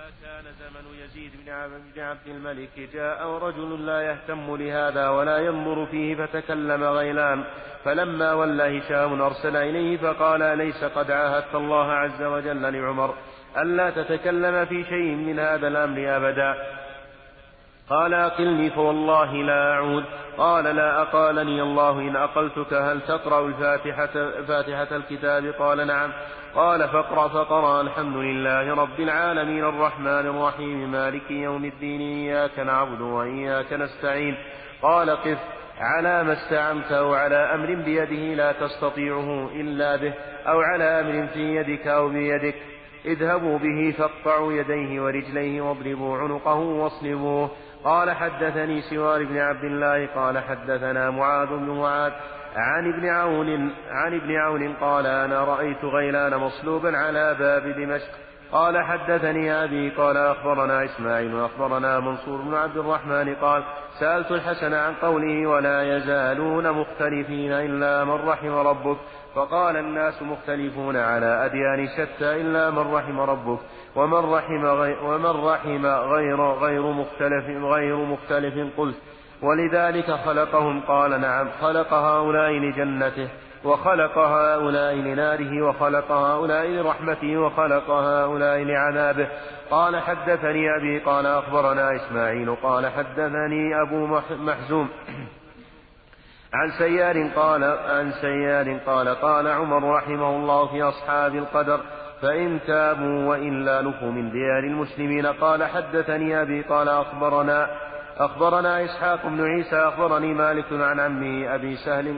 كان زمن يزيد بن عبد الملك جاء رجل لا يهتم لهذا ولا ينظر فيه فتكلم غيلان، فلما ولى هشام أرسل إليه فقال: أليس قد عاهدت الله عز وجل لعمر ألا تتكلم في شيء من هذا الأمر أبدا؟ قال: أقلني فوالله لا أعود. قال: لا أقالني الله إن أقلتك هل تقرأ فاتحة الكتاب؟ قال: نعم. قال: فاقرأ. فقرأ: الحمد لله رب العالمين الرحمن الرحيم مالك يوم الدين إياك نعبد وإياك نستعين. قال: قف على ما استعنت، أو على أمر بيده لا تستطيعه إلا به، أو على أمر في يدك أو بيدك، اذهبوا به فاقطعوا يديه ورجليه واضربوا عنقه واصلبوه. قال: حدثني سوار بن عبد الله قال: حدثنا معاذ بن معاذ عن ابن عون قال: أنا رأيت غيلان مصلوبا على باب دمشق. قال: حدثني أبي قال: أخبرنا إسماعيل وأخبرنا منصور بن عبد الرحمن قال: سألت الحسن عن قوله: ولا يزالون مختلفين إلا من رحم ربك، فقال: الناس مختلفون على أديان شتى إلا من رحم ربك، ومن رحم غير مختلف. قلت: ولذلك خلقهم؟ قال: نعم، خلق هؤلاء لجنته، وخلق هؤلاء لناره، وخلق هؤلاء لرحمته، وخلق هؤلاء لعذابه. قال: حدثني أبي قال: أخبرنا إسماعيل قال: حدثني أبو محزوم عن سيار قال عمر رحمه الله في أصحاب القدر: فإن تابوا وإلا لفوا من ديار المسلمين. قال: حدثني أبي قال: أخبرنا إسحاق بن عيسى أخبرني مالك عن عمه أبي سهل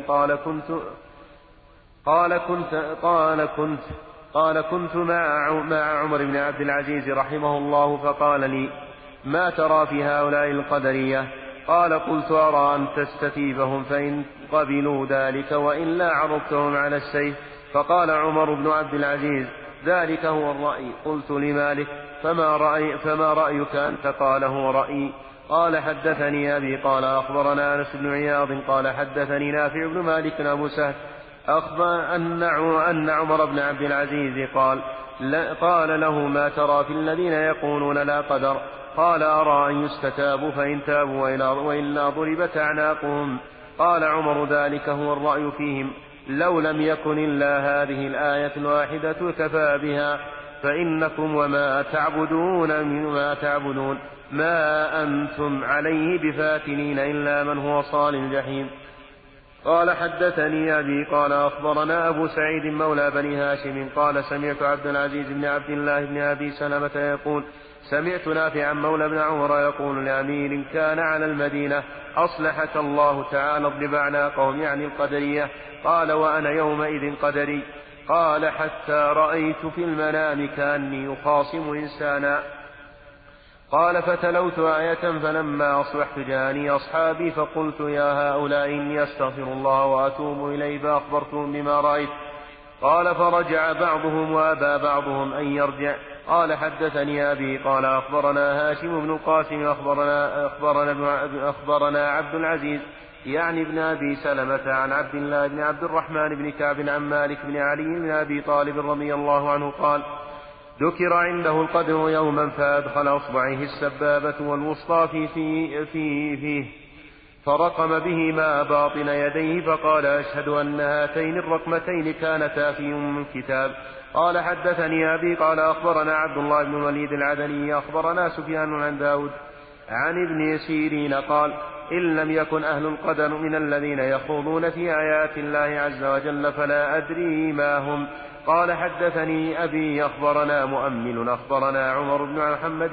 قال: كنت مع عمر بن عبد العزيز رحمه الله، فقال لي: ما ترى في هؤلاء القدرية؟ قال: قلت: أرى أن تستتيبهم فإن قبلوا ذلك وإلا عرضتهم على السيف. فقال عمر بن عبد العزيز: ذلك هو الرأي. قلت لمالك: فما رأيك أنت؟ قال: هو رأيي. قال: حدثني أبي قال: أخبرنا أنس بن عياض قال: حدثني نافع بن مالك أبو سهل أخبر أن عمر بن عبد العزيز قال له: ما ترى في الذين يقولون لا قدر؟ قال: أرى أن يستتابوا فإن تابوا وإلا ضربت أعناقهم. قال عمر: ذلك هو الرأي فيهم، لو لم يكن إلا هذه الآية الواحدة كفى بها، فإنكم وما تعبدون ما أنتم عليه بفاتنين إلا من هو صال الجحيم. قال: حدثني أبي قال: أخبرنا أبو سعيد مولى بني هاشم قال: سمعت عبد العزيز بن عبد الله بن أبي سلمة يقول: سمعت نافعا مولى بن عمر يقول لأمير كان على المدينة: أصلحك الله تعالى اضرب أعناقهم، يعني القدرية. قال: وأنا يومئذ قدري. قال: حتى رأيت في المنام كأني يخاصم إنسانا. قال: فتلوت آية فلما أصبحت جاءني أصحابي فقلت: يا هؤلاء إني أستغفر الله وأتوب إليه، فأخبرتهم بما رأيت. قال: فرجع بعضهم وأبى بعضهم أن يرجع. قال: حدثني أبي قال: أخبرنا هاشم بن القاسم أخبرنا عبد العزيز يعني ابن أبي سلمة عن عبد الله بن عبد الرحمن بن كعب عن مالك بن علي بن أبي طالب رضي الله عنه قال: ذكر عنده القدر يوما فأدخل أصبعه السبابة والوسطى فيه فرقم بهما باطن يديه، فقال: أشهد أن هاتين الرقمتين كانتا في الكتاب. قال: حدثني أبي قال: أخبرنا عبد الله بن الوليد العدني أخبرنا سفيان عن داود عن ابن سيرين قال: إن لم يكن أهل القدر من الذين يخوضون في آيات الله عز وجل فلا أدري ما هم. قال: حدثني أبي أخبرنا مؤمل أخبرنا عمر بن محمد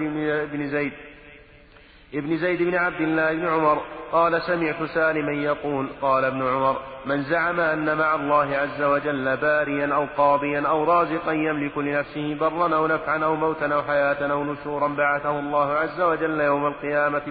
بن زيد بن عبد الله بن عمر قال: سمعت سالما يقول: قال ابن عمر: من زعم أن مع الله عز وجل باريا أو قاضيا أو رازقا يملك لنفسه برا أو نفعا أو موتا أو حياة أو نشورا بعثه الله عز وجل يوم القيامة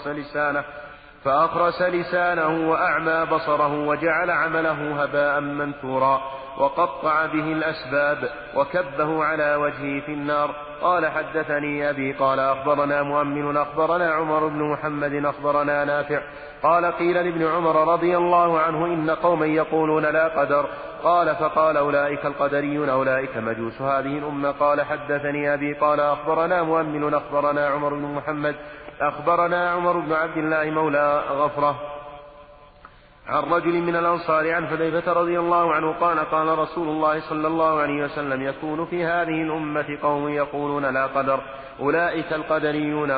فأخرس لسانه وأعمى بصره وجعل عمله هباء منثورا وقطع به الأسباب وكبه على وجهه في النار. قال: حدثني أبي قال: أخبرنا مؤمل أخبرنا عمر بن محمد أخبرنا نافع قال: قيل لابن عمر رضي الله عنه: إن قوما يقولون لا قدر، قال فقال أولئك القدريون أولئك مجوس هذه الأمة. قال حدثني أبي قال أخبرنا مؤمل أخبرنا عمر بن محمد أخبرنا عمر بن عبد الله مولى غفرة عن رجل من الأنصار عن حذيفة رضي الله عنه قال قال رسول الله صلى الله عليه وسلم يكون في هذه الأمة قوم يقولون لا قدر أولئك القدريون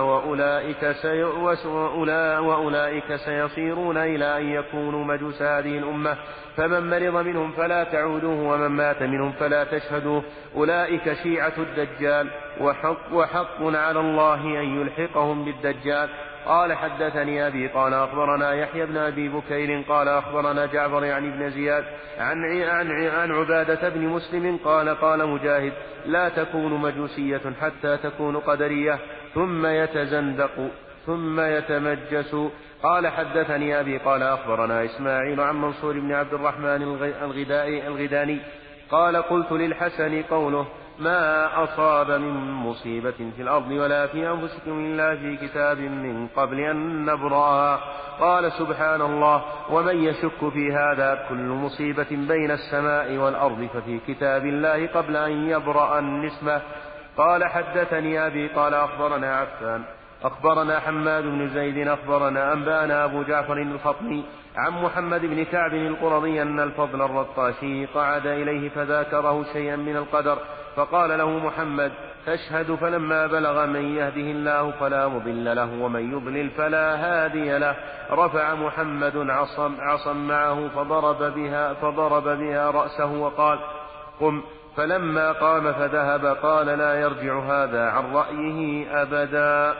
وأولئك سيصيرون إلى أن يكونوا مجوس هذه الأمة فمن مرض منهم فلا تعودوه ومن مات منهم فلا تشهدوه أولئك شيعة الدجال وحق على الله أن يلحقهم بالدجال. قال حدثني أبي قال أخبرنا يحيى بن أبي بكير قال أخبرنا جعفر يعني بن زياد عن عبادة بن مسلم قال قال مجاهد لا تكون مجوسية حتى تكون قدرية ثم يتزندق ثم يتمجس. قال حدثني أبي قال أخبرنا إسماعيل عن منصور بن عبد الرحمن الغداني قال قلت للحسن قوله ما أصاب من مصيبة في الأرض ولا في أنفسكم إلا في كتاب من قبل أن نبرأها. قال سبحان الله ومن يشك في هذا كل مصيبة بين السماء والأرض ففي كتاب الله قبل أن يبرأ النسمة. قال حدثني أبي قال أخبرنا عفان أخبرنا حماد بن زيد أخبرنا أنبانا أبو جعفر الخطمي عن محمد بن كعب القرظي أن الفضل الرطاشي قعد إليه فذاكره شيئا من القدر فقال له محمد تشهد فلما بلغ من يهده الله فلا مضل له ومن يضلل فلا هادي له رفع محمد عصا معه فضرب بها رأسه وقال قم فلما قام فذهب قال لا يرجع هذا عن رأيه أبدا.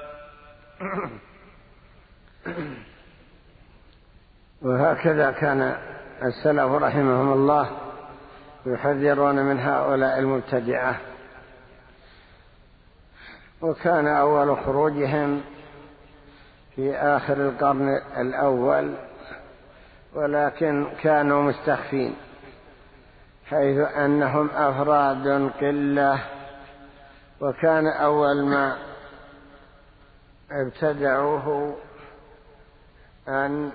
وهكذا كان السلف رحمهم الله يحذرون من هؤلاء المبتدعة. وكان أول خروجهم في آخر القرن الأول ولكن كانوا مستخفين حيث أنهم أفراد قلة. وكان أول ما ابتدعوه أن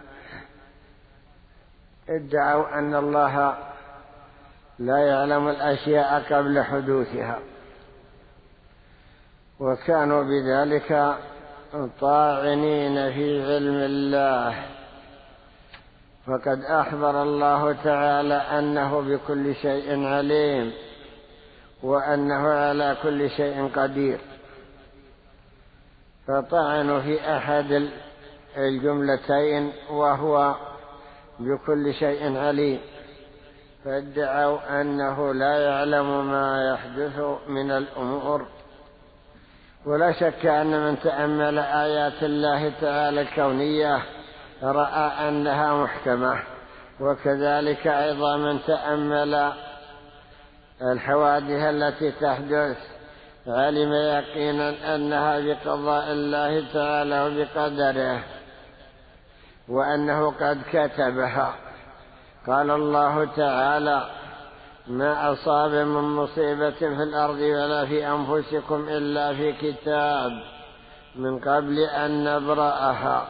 ادعوا أن الله لا يعلم الأشياء قبل حدوثها وكانوا بذلك طاعنين في علم الله. فقد أخبر الله تعالى أنه بكل شيء عليم وأنه على كل شيء قدير فطعنوا في أحد الجملتين وهو بكل شيء عليم فادعوا أنه لا يعلم ما يحدث من الأمور. ولا شك أن من تأمل آيات الله تعالى الكونية رأى أنها محكمة وكذلك أيضا من تأمل الحوادث التي تحدث علم يقينا أنها بقضاء الله تعالى وبقدره وأنه قد كتبها. قال الله تعالى ما أصاب من مصيبة في الأرض ولا في أنفسكم إلا في كتاب من قبل أن نبرأها.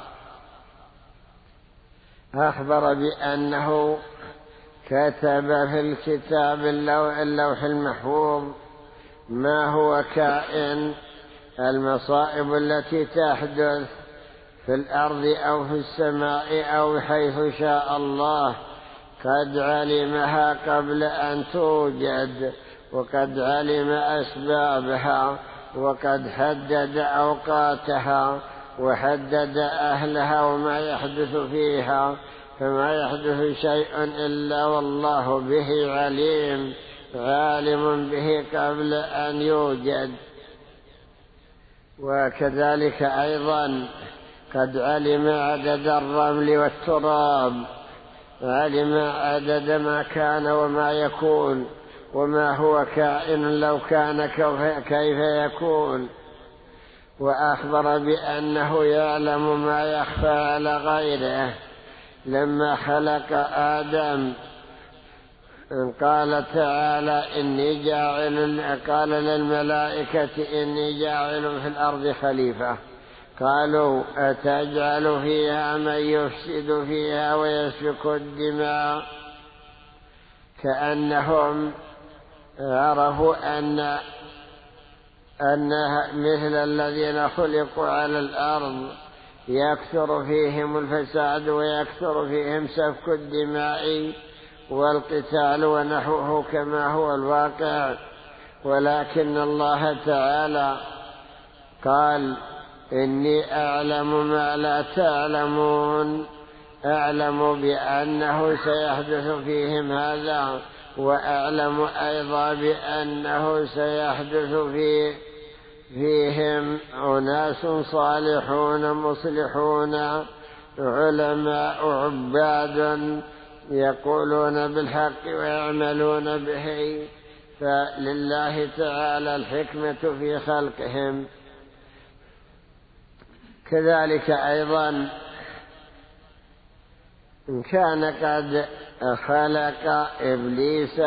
أخبر بأنه كتب في الكتاب اللوح المحفوظ ما هو كائن المصائب التي تحدث في الأرض أو في السماء أو حيث شاء الله قد علمها قبل أن توجد وقد علم أسبابها وقد حدد أوقاتها وحدد أهلها وما يحدث فيها فما يحدث شيء إلا والله به عليم عالم به قبل أن يوجد. وكذلك أيضا قد علم عدد الرمل والتراب علم عدد ما كان وما يكون وما هو كائن لو كان كيف يكون. وأخبر بأنه يعلم ما يخفى على غيره. لما خلق آدم قال تعالى قال للملائكة إني جاعل في الأرض خليفة قالوا أتجعل فيها من يفسد فيها ويسفك الدماء كأنهم عرفوا أن مثل الذين خلقوا على الأرض يكثر فيهم الفساد ويكثر فيهم سفك الدماء والقتال ونحوه كما هو الواقع، ولكن الله تعالى قال: إني أعلم ما لا تعلمون. أعلم بأنه سيحدث فيهم هذا، وأعلم أيضا بأنه سيحدث فيهم أناس صالحون مصلحون علماء عباد يقولون بالحق ويعملون به، فلله تعالى الحكمة في خلقهم. كذلك أيضا كان قد خلق إبليس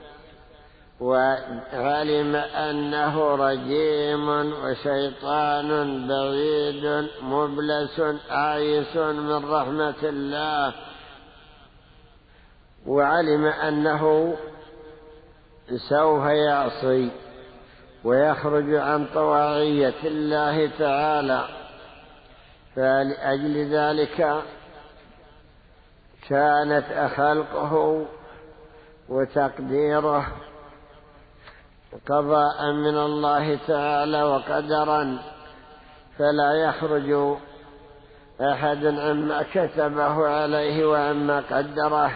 وعلم أنه رجيم وشيطان بعيد مبلس آيس من رحمة الله، وعلم أنه سوف يعصي ويخرج عن طواعية الله تعالى، فلأجل ذلك كانت خلقه وتقديره قضاء من الله تعالى وقدرا، فلا يخرج أحد عما كتبه عليه وعما قدره.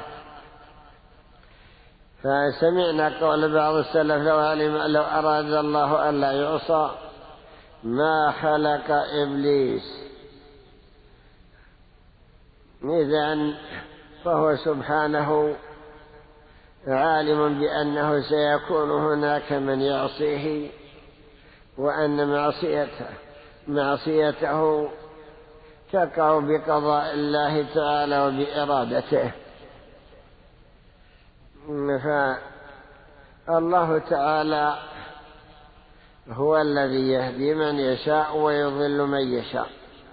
فسمعنا قول بعض السلف: لو أراد الله ألا يعصى ما خلق إبليس. إذن فهو سبحانه عالم بأنه سيكون هناك من يعصيه، وأن معصيته تقع بقضاء الله تعالى وبإرادته. فالله تعالى هو الذي يهدي من يشاء ويضل من يشاء،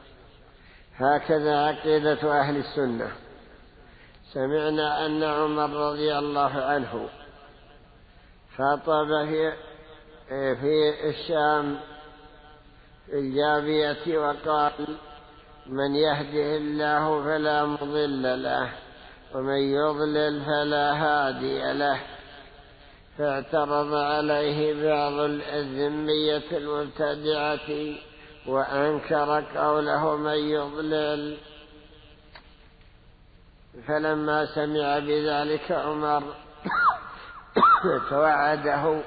هكذا عقيدة أهل السنة. سمعنا أن عمر رضي الله عنه خطب في الشام في الجابية وقال: من يهده الله فلا مضل له ومن يضلل فلا هادي له. فاعترض عليه بعض الذمية المبتدعة وأنكر قوله من يضلل. فلما سمع بذلك عمر توعده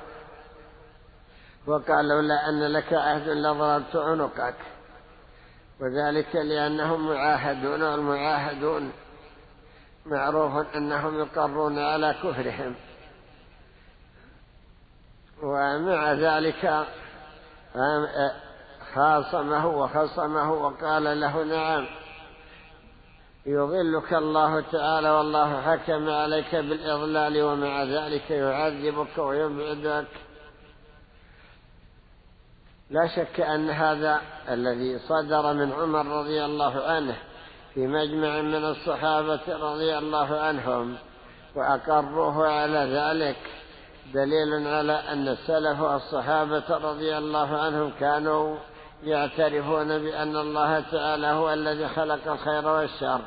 وقال: لولا أن لك عهد لضربت عنقك. وذلك لأنهم معاهدون، والمعاهدون معروف أنهم يقرون على كفرهم. ومع ذلك خاصمه وقال له: نعم يضلك الله تعالى والله حكم عليك بالإضلال، ومع ذلك يعذبك ويبعدك. لا شك أن هذا الذي صدر من عمر رضي الله عنه في مجمع من الصحابة رضي الله عنهم وأقروه على ذلك دليل على أن السلف والصحابة رضي الله عنهم كانوا يعترفون بأن الله تعالى هو الذي خلق الخير والشر،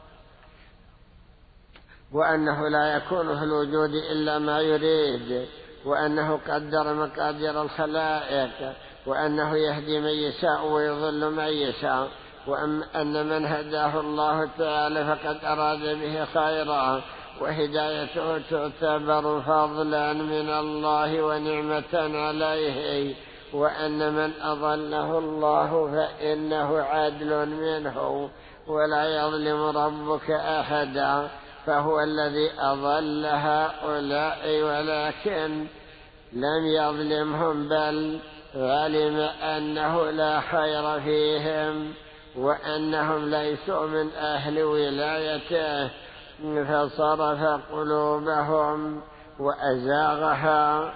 وأنه لا يكون في الوجود إلا ما يريد، وأنه قدر مقادير الخلائق، وأنه يهدي من يشاء ويضل من يشاء، وأن من هداه الله تعالى فقد أراد به خيرا، وهدايته تعتبر فضلا من الله ونعمة عليه، وأن من أضله الله فإنه عدل منه ولا يظلم ربك أحدا، فهو الذي أضل هؤلاء ولكن لم يظلمهم، بل علم أنه لا خير فيهم وأنهم ليسوا من أهل ولايته، فصرف قلوبهم وأزاغها.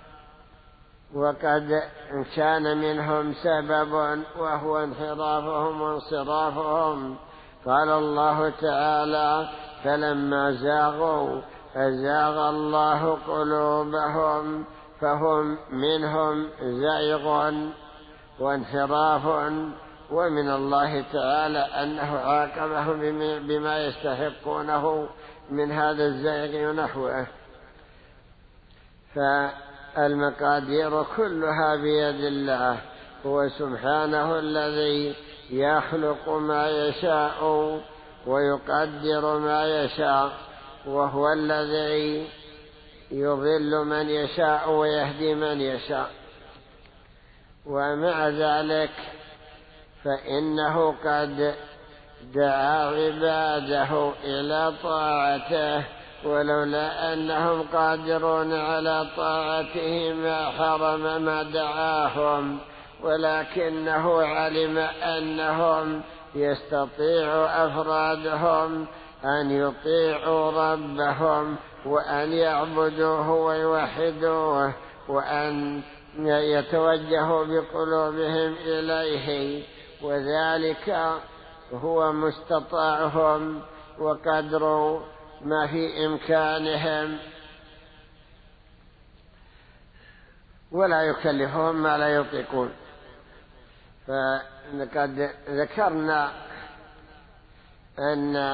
وقد كان منهم سبب وهو انحرافهم وانصرافهم. قال الله تعالى: فلما زاغوا أزاغ الله قلوبهم فهم منهم زيغ وانحراف، ومن الله تعالى أنه عاقبهم بما يستحقونه من هذا الزيغ ونحوه. فالمقادير كلها بيد الله، هو سبحانه الذي يخلق ما يشاء ويقدر ما يشاء، وهو الذي يضل من يشاء ويهدي من يشاء. ومع ذلك فإنه قد دعا عباده إلى طاعته، ولولا أنهم قادرون على طاعته ما حرم ما دعاهم، ولكنه علم أنهم يستطيع أفرادهم أن يطيعوا ربهم وأن يعبدوه ويوحدوه وأن يتوجهوا بقلوبهم إليه، وذلك هو مستطاعهم وقدر ما في إمكانهم، ولا يكلفهم ما لا يطيقون. فقد ذكرنا أن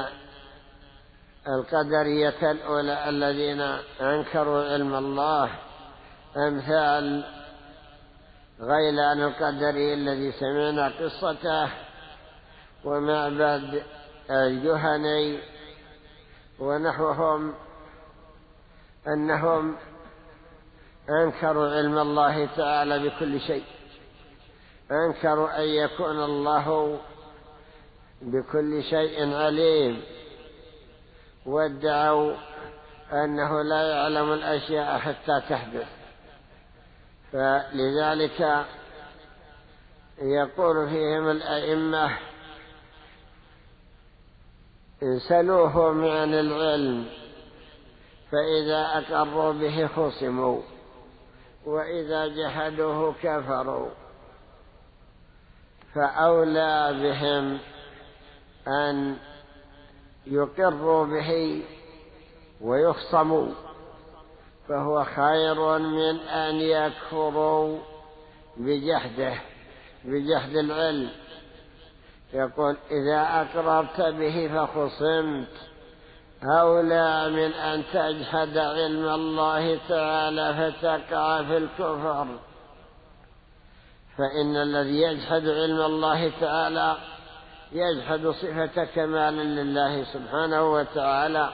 القدرية الأولى الذين أنكروا علم الله أمثال غيلان القدري الذي سمعنا قصته، ومعبد الجهني ونحوهم، أنهم أنكروا علم الله تعالى بكل شيء، أنكروا أن يكون الله بكل شيء عليم، وادعوا أنه لا يعلم الأشياء حتى تحدث. فلذلك يقول فيهم الأئمة: سلوهم عن العلم، فإذا أقروا به خصموا، وإذا جحدوه كفروا. فأولى بهم أن يقروا به ويخصموا، فهو خير من أن يكفروا بجحد العلم. يقول: إذا أقررت به فخصمت أولى من أن تجحد علم الله تعالى فتقع في الكفر. فإن الذي يجحد علم الله تعالى يجحد صفة كمال لله سبحانه وتعالى،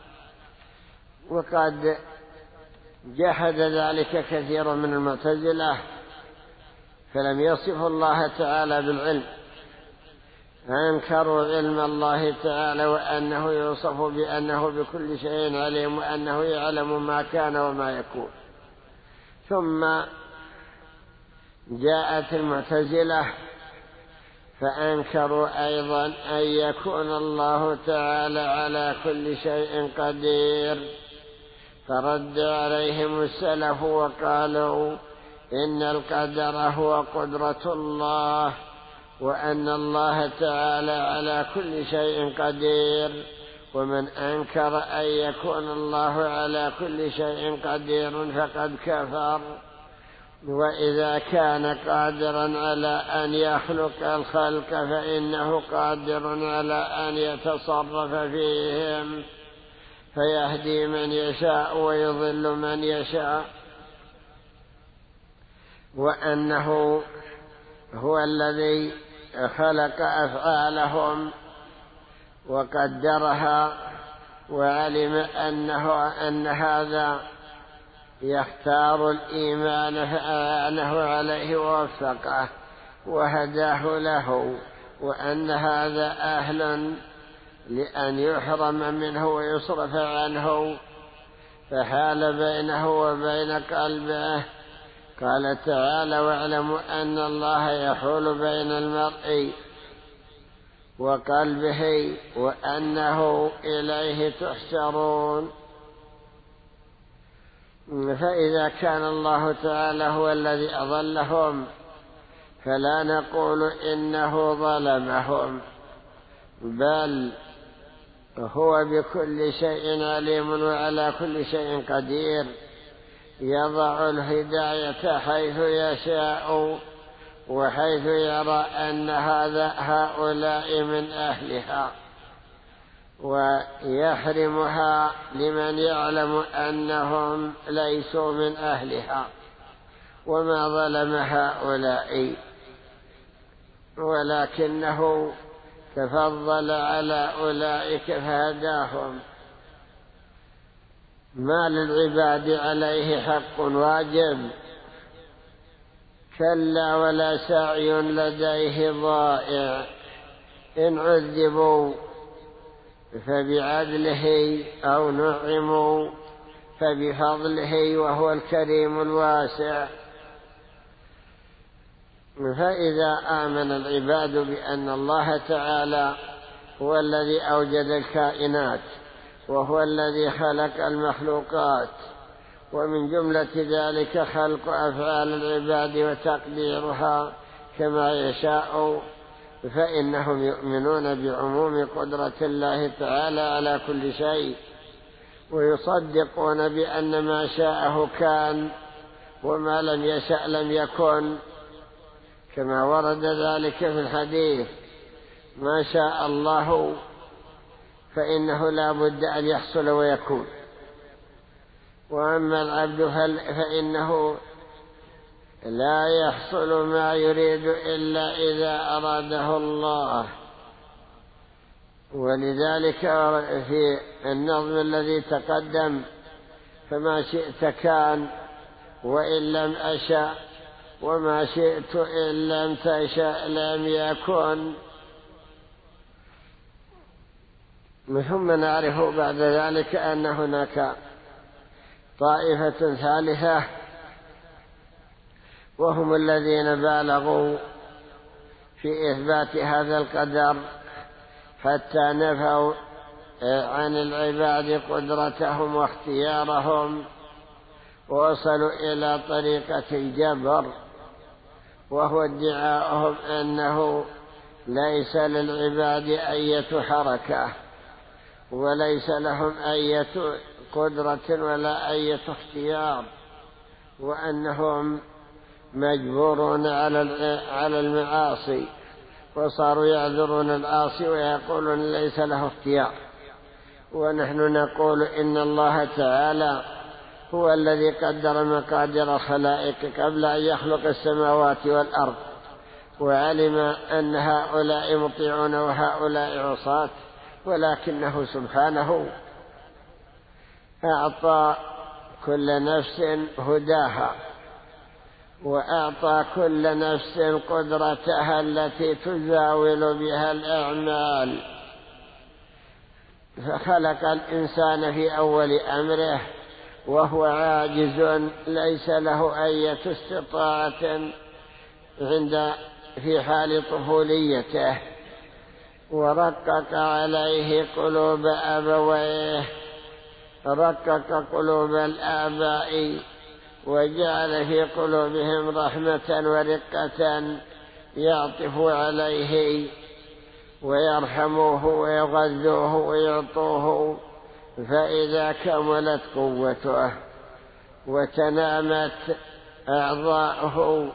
وقد جحد ذلك كثير من المعتزلة، فلم يصفوا الله تعالى بالعلم، أنكروا علم الله تعالى وأنه يوصف بأنه بكل شيء عليم، وأنه يعلم ما كان وما يكون. ثم جاءت المعتزلة فأنكروا أيضا أن يكون الله تعالى على كل شيء قدير، فرد عليهم السلف وقالوا إن القدر هو قدرة الله، وأن الله تعالى على كل شيء قدير، ومن أنكر أن يكون الله على كل شيء قدير فقد كفر. وإذا كان قادرا على أن يخلق الخلق فإنه قادر على أن يتصرف فيهم، فيهدي من يشاء ويضل من يشاء، وأنه هو الذي خلق أفعالهم وقدرها، وعلم أن هذا يختار الإيمان فأعانه عليه ووفقه وهداه له، وأن هذا أهل لأن يحرم منه ويصرف عنه، فحال بينه وبين قلبه. قال تعالى: واعلموا أن الله يحول بين المرء وقلبه وأنه إليه تحشرون. فإذا كان الله تعالى هو الذي أضلهم فلا نقول إنه ظلمهم، بل هو بكل شيء عليم وعلى كل شيء قدير، يضع الهداية حيث يشاء وحيث يرى أن هؤلاء من أهلها، ويحرمها لمن يعلم أنهم ليسوا من أهلها، وما ظلم هؤلاء ولكنه تفضل على أولئك فهداهم. ما للعباد عليه حق واجب، كلا ولا سعي لديه ضائع، إن عذبوا فبعدله أو نعموا فبفضله وهو الكريم الواسع. فإذا آمن العباد بأن الله تعالى هو الذي أوجد الكائنات وهو الذي خلق المخلوقات، ومن جملة ذلك خلق أفعال العباد وتقديرها كما يشاء، فإنهم يؤمنون بعموم قدرة الله تعالى على كل شيء، ويصدقون بأن ما شاءه كان وما لم يشأ لم يكن، كما ورد ذلك في الحديث: ما شاء الله فإنه لا بد أن يحصل ويكون، وأما العبد فإنه لا يحصل ما يريد إلا إذا أراده الله. ولذلك في النظم الذي تقدم: فما شئت كان وإن لم أشأ، وما شئت إن لم تشأ لم يكن. ثم نعرف بعد ذلك أن هناك طائفة ثالثة، وهم الذين بالغوا في إثبات هذا القدر حتى نفوا عن العباد قدرتهم واختيارهم، ووصلوا إلى طريقة الجبر، وهو ادعاءهم أنه ليس للعباد أية حركة، وليس لهم أية قدرة ولا أية اختيار، وأنهم مجبورون على المعاصي، وصاروا يعذرون العاصي ويقولون ليس له اختيار. ونحن نقول إن الله تعالى هو الذي قدر مقادير الخلائق قبل أن يخلق السماوات والأرض، وعلم أن هؤلاء مطيعون وهؤلاء عصاة، ولكنه سبحانه أعطى كل نفس هداها، وأعطى كل نفس قدرتها التي تزاول بها الأعمال، فخلق الإنسان في أول أمره وهو عاجز ليس له أي استطاعة في حال طفوليته، ورقق عليه قلوب أبويه، رقق قلوب الآباء وجعل في قلوبهم رحمة ورقة يعطف عليه ويرحموه ويغذوه ويعطوه، فإذا كملت قوته وتنامت أعضاؤه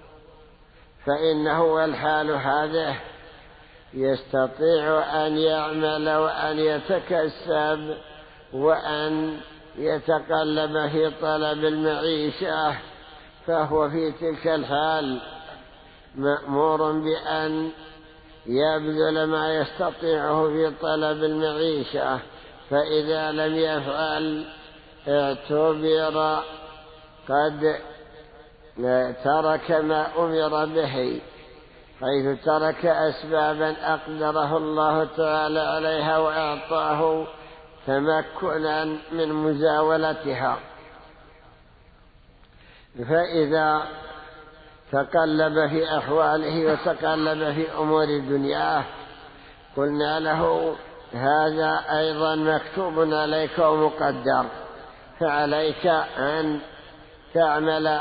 فإنه والحال هذه يستطيع أن يعمل وأن يتكسب وأن يتقلب في طلب المعيشة، فهو في تلك الحال مأمور بأن يبذل ما يستطيعه في طلب المعيشة، فإذا لم يفعل اعتبر قد ترك ما أمر به، حيث ترك أسبابا أقدره الله تعالى عليها وأعطاه تمكنا من مزاولتها. فإذا تقلب في أحواله وتقلب في أمور دنياه قلنا له: هذا أيضا مكتوب عليك ومقدر، فعليك أن تعمل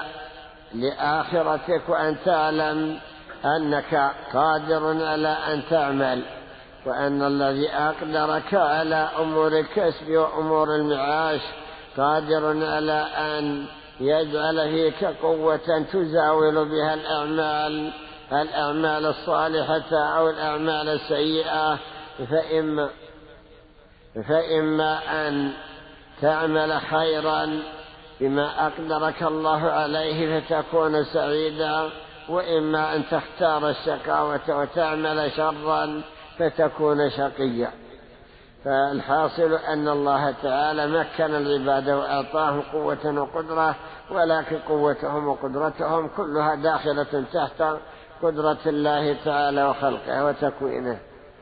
لآخرتك، وأن تعلم أنك قادر على أن تعمل، وأن الذي أقدرك على أمور الكسب وأمور المعاش قادر على أن يجعل فيك قوة تزاول بها الأعمال الصالحة أو الأعمال السيئة، فإما أن تعمل خيرا بما أقدرك الله عليه فتكون سعيدا، وإما أن تختار الشقاوة وتعمل شرا فتكون شقيا. فالحاصل أن الله تعالى مكن العباد وأعطاهم قوة وقدرة، ولكن قوتهم وقدرتهم كلها داخلة تحت قدرة الله تعالى وخلقه وتكوينه.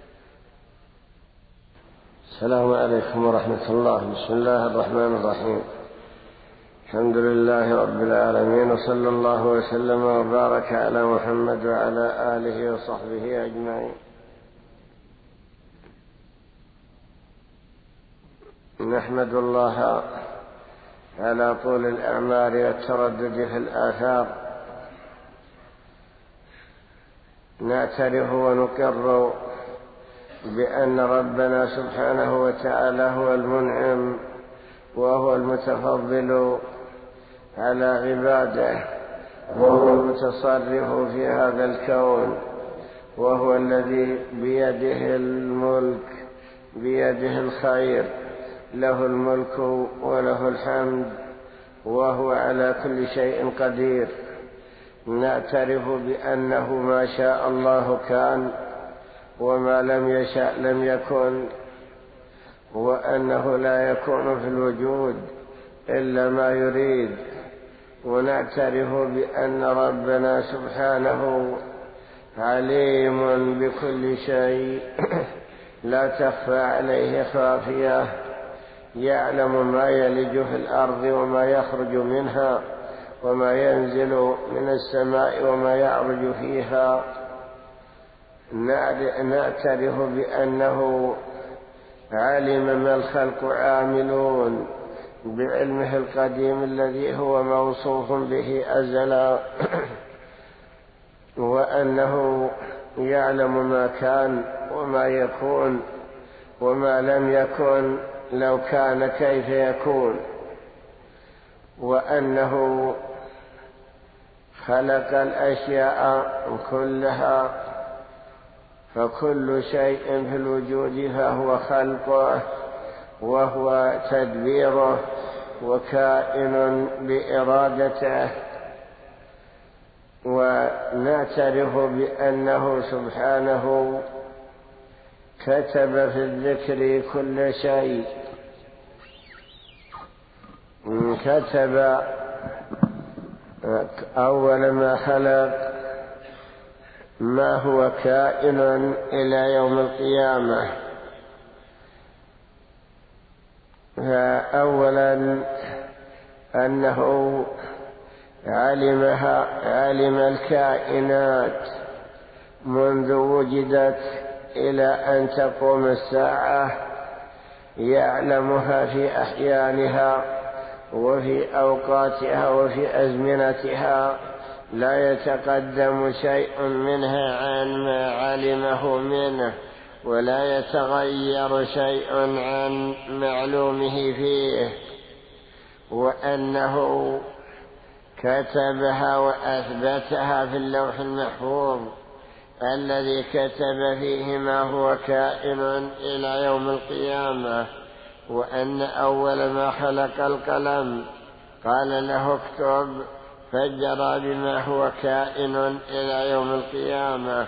السلام عليكم ورحمة الله. بسم الله الرحمن الرحيم. الحمد لله رب العالمين، وصلى الله وسلم وبارك على محمد وعلى آله وصحبه أجمعين. نحمد الله على طول الأعمار والتردد في الآثار، نعترف ونقر بأن ربنا سبحانه وتعالى هو المنعم وهو المتفضل على عباده، وهو المتصرف في هذا الكون، وهو الذي بيده الملك، بيده الخير، له الملك وله الحمد، وهو على كل شيء قدير. نعترف بأنه ما شاء الله كان، وما لم يشأ لم يكن، وأنه لا يكون في الوجود إلا ما يريد. ونعترف بأن ربنا سبحانه عليم بكل شيء، لا تخفى عليه خافية، يعلم ما يلج في الأرض وما يخرج منها، وما ينزل من السماء وما يعرج فيها. نعترف بأنه علم ما الخلق عاملون بعلمه القديم الذي هو موصوف به أزلا، وأنه يعلم ما كان وما يكون وما لم يكن لو كان كيف يكون، وأنه خلق الأشياء كلها، فكل شيء في الوجود فهو خلقه وهو تدبيره وكائن بإرادته. ونعترف بأنه سبحانه كتب في الذكر كل شيء، كتب أول ما خلق ما هو كائن إلى يوم القيامة. فأولا أنه علم الكائنات منذ وجدت إلى أن تقوم الساعة، يعلمها في أحيانها وفي أوقاتها وفي أزمنتها، لا يتقدم شيء منها عن ما علمه منه، ولا يتغير شيء عن معلومه فيه. وأنه كتبها وأثبتها في اللوح المحفوظ الذي كتب فيه ما هو كائن إلى يوم القيامة. وأن أول ما خلق القلم قال له اكتب، فجرى بما هو كائن إلى يوم القيامة.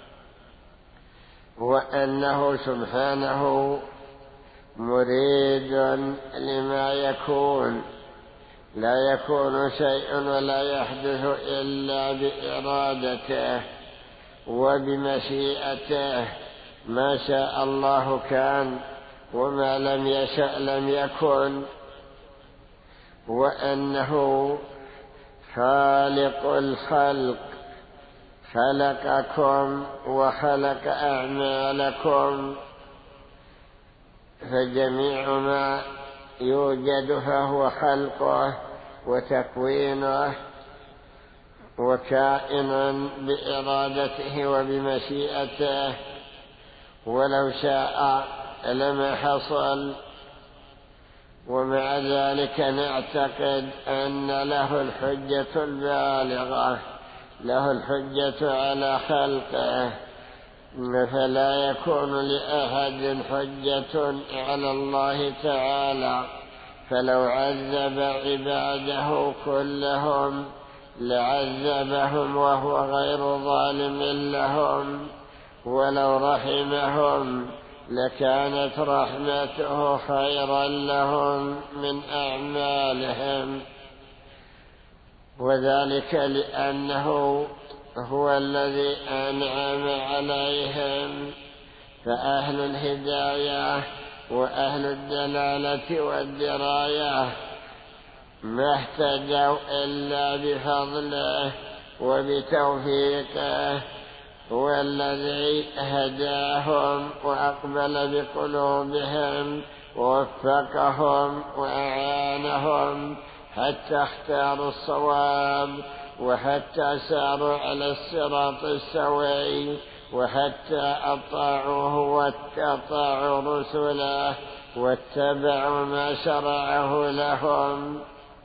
وأنه سبحانه مريد لما يكون، لا يكون شيء ولا يحدث إلا بإرادته وبمشيئته، ما شاء الله كان وما لم يشأ لم يكن. وأنه خالق الخلق، خلقكم وخلق أعمالكم، فجميع ما يوجد فهو خلقه وتكوينه وكائن بإرادته وبمشيئته. ولو شاء لما حصل. ومع ذلك نعتقد أن له الحجة البالغة، له الحجة على خلقه، فلا يكون لأحد حجة على الله تعالى. فلو عذب عباده كلهم لعذبهم وهو غير ظالم لهم، ولو رحمهم لكانت رحمته خيرا لهم من أعمالهم، وذلك لأنه هو الذي أنعم عليهم. فأهل الهداية وأهل الدلالة والدراية ما اهتدوا إلا بفضله وبتوفيقه، هو الذي هداهم وأقبل بقلوبهم ووفقهم وأعانهم حتى اختاروا الصواب، وحتى ساروا على الصراط السوي، وحتى أطاعوه واتقطعوا رسله واتبعوا ما شرعه لهم،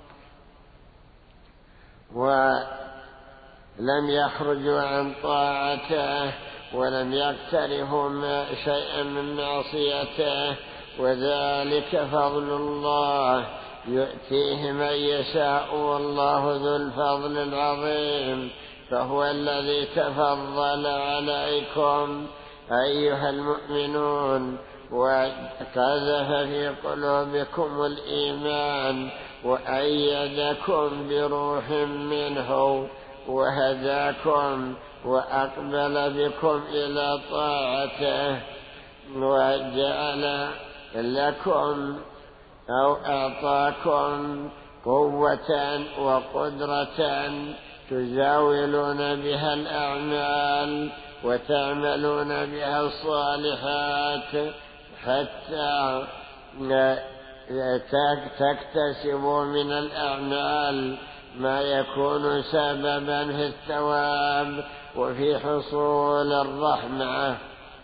ولم يخرجوا عن طاعته ولم يقترفوا شيئا من معصيته. وذلك فضل الله يؤتيه من يشاء والله ذو الفضل العظيم. فهو الذي تفضل عليكم أيها المؤمنون وقذف في قلوبكم الإيمان وأيدكم بروح منه وهداكم وأقبل بكم إلى طاعته، وجعل لكم أو أعطاكم قوة وقدرة تزاولون بها الأعمال وتعملون بها الصالحات حتى تكتسبوا من الأعمال ما يكون سببا في الثواب وفي حصول الرحمة.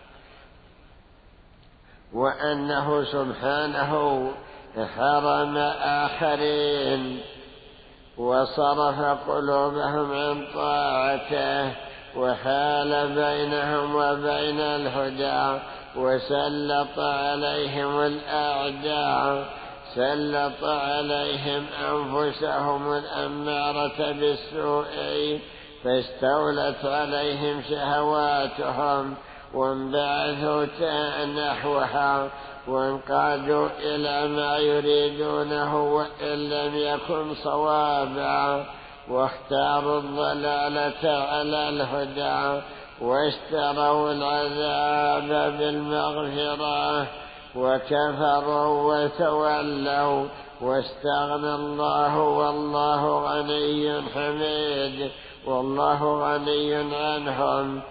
وأنه سبحانه حرم آخرين وصرف قلوبهم عن طاعته وحال بينهم وبين الهدى، وسلط عليهم الأعداء، سلط عليهم أنفسهم الأمارة بالسوء، فاستولت عليهم شهواتهم وانبعثوا نحوها وانقادوا إلى ما يريدونه وإن لم يكن صوابا، واختاروا الضلالة على الهدى واشتروا العذاب بالمغفرة وكفروا وتولوا واستغنى الله والله غني حميد، والله غني عنهم.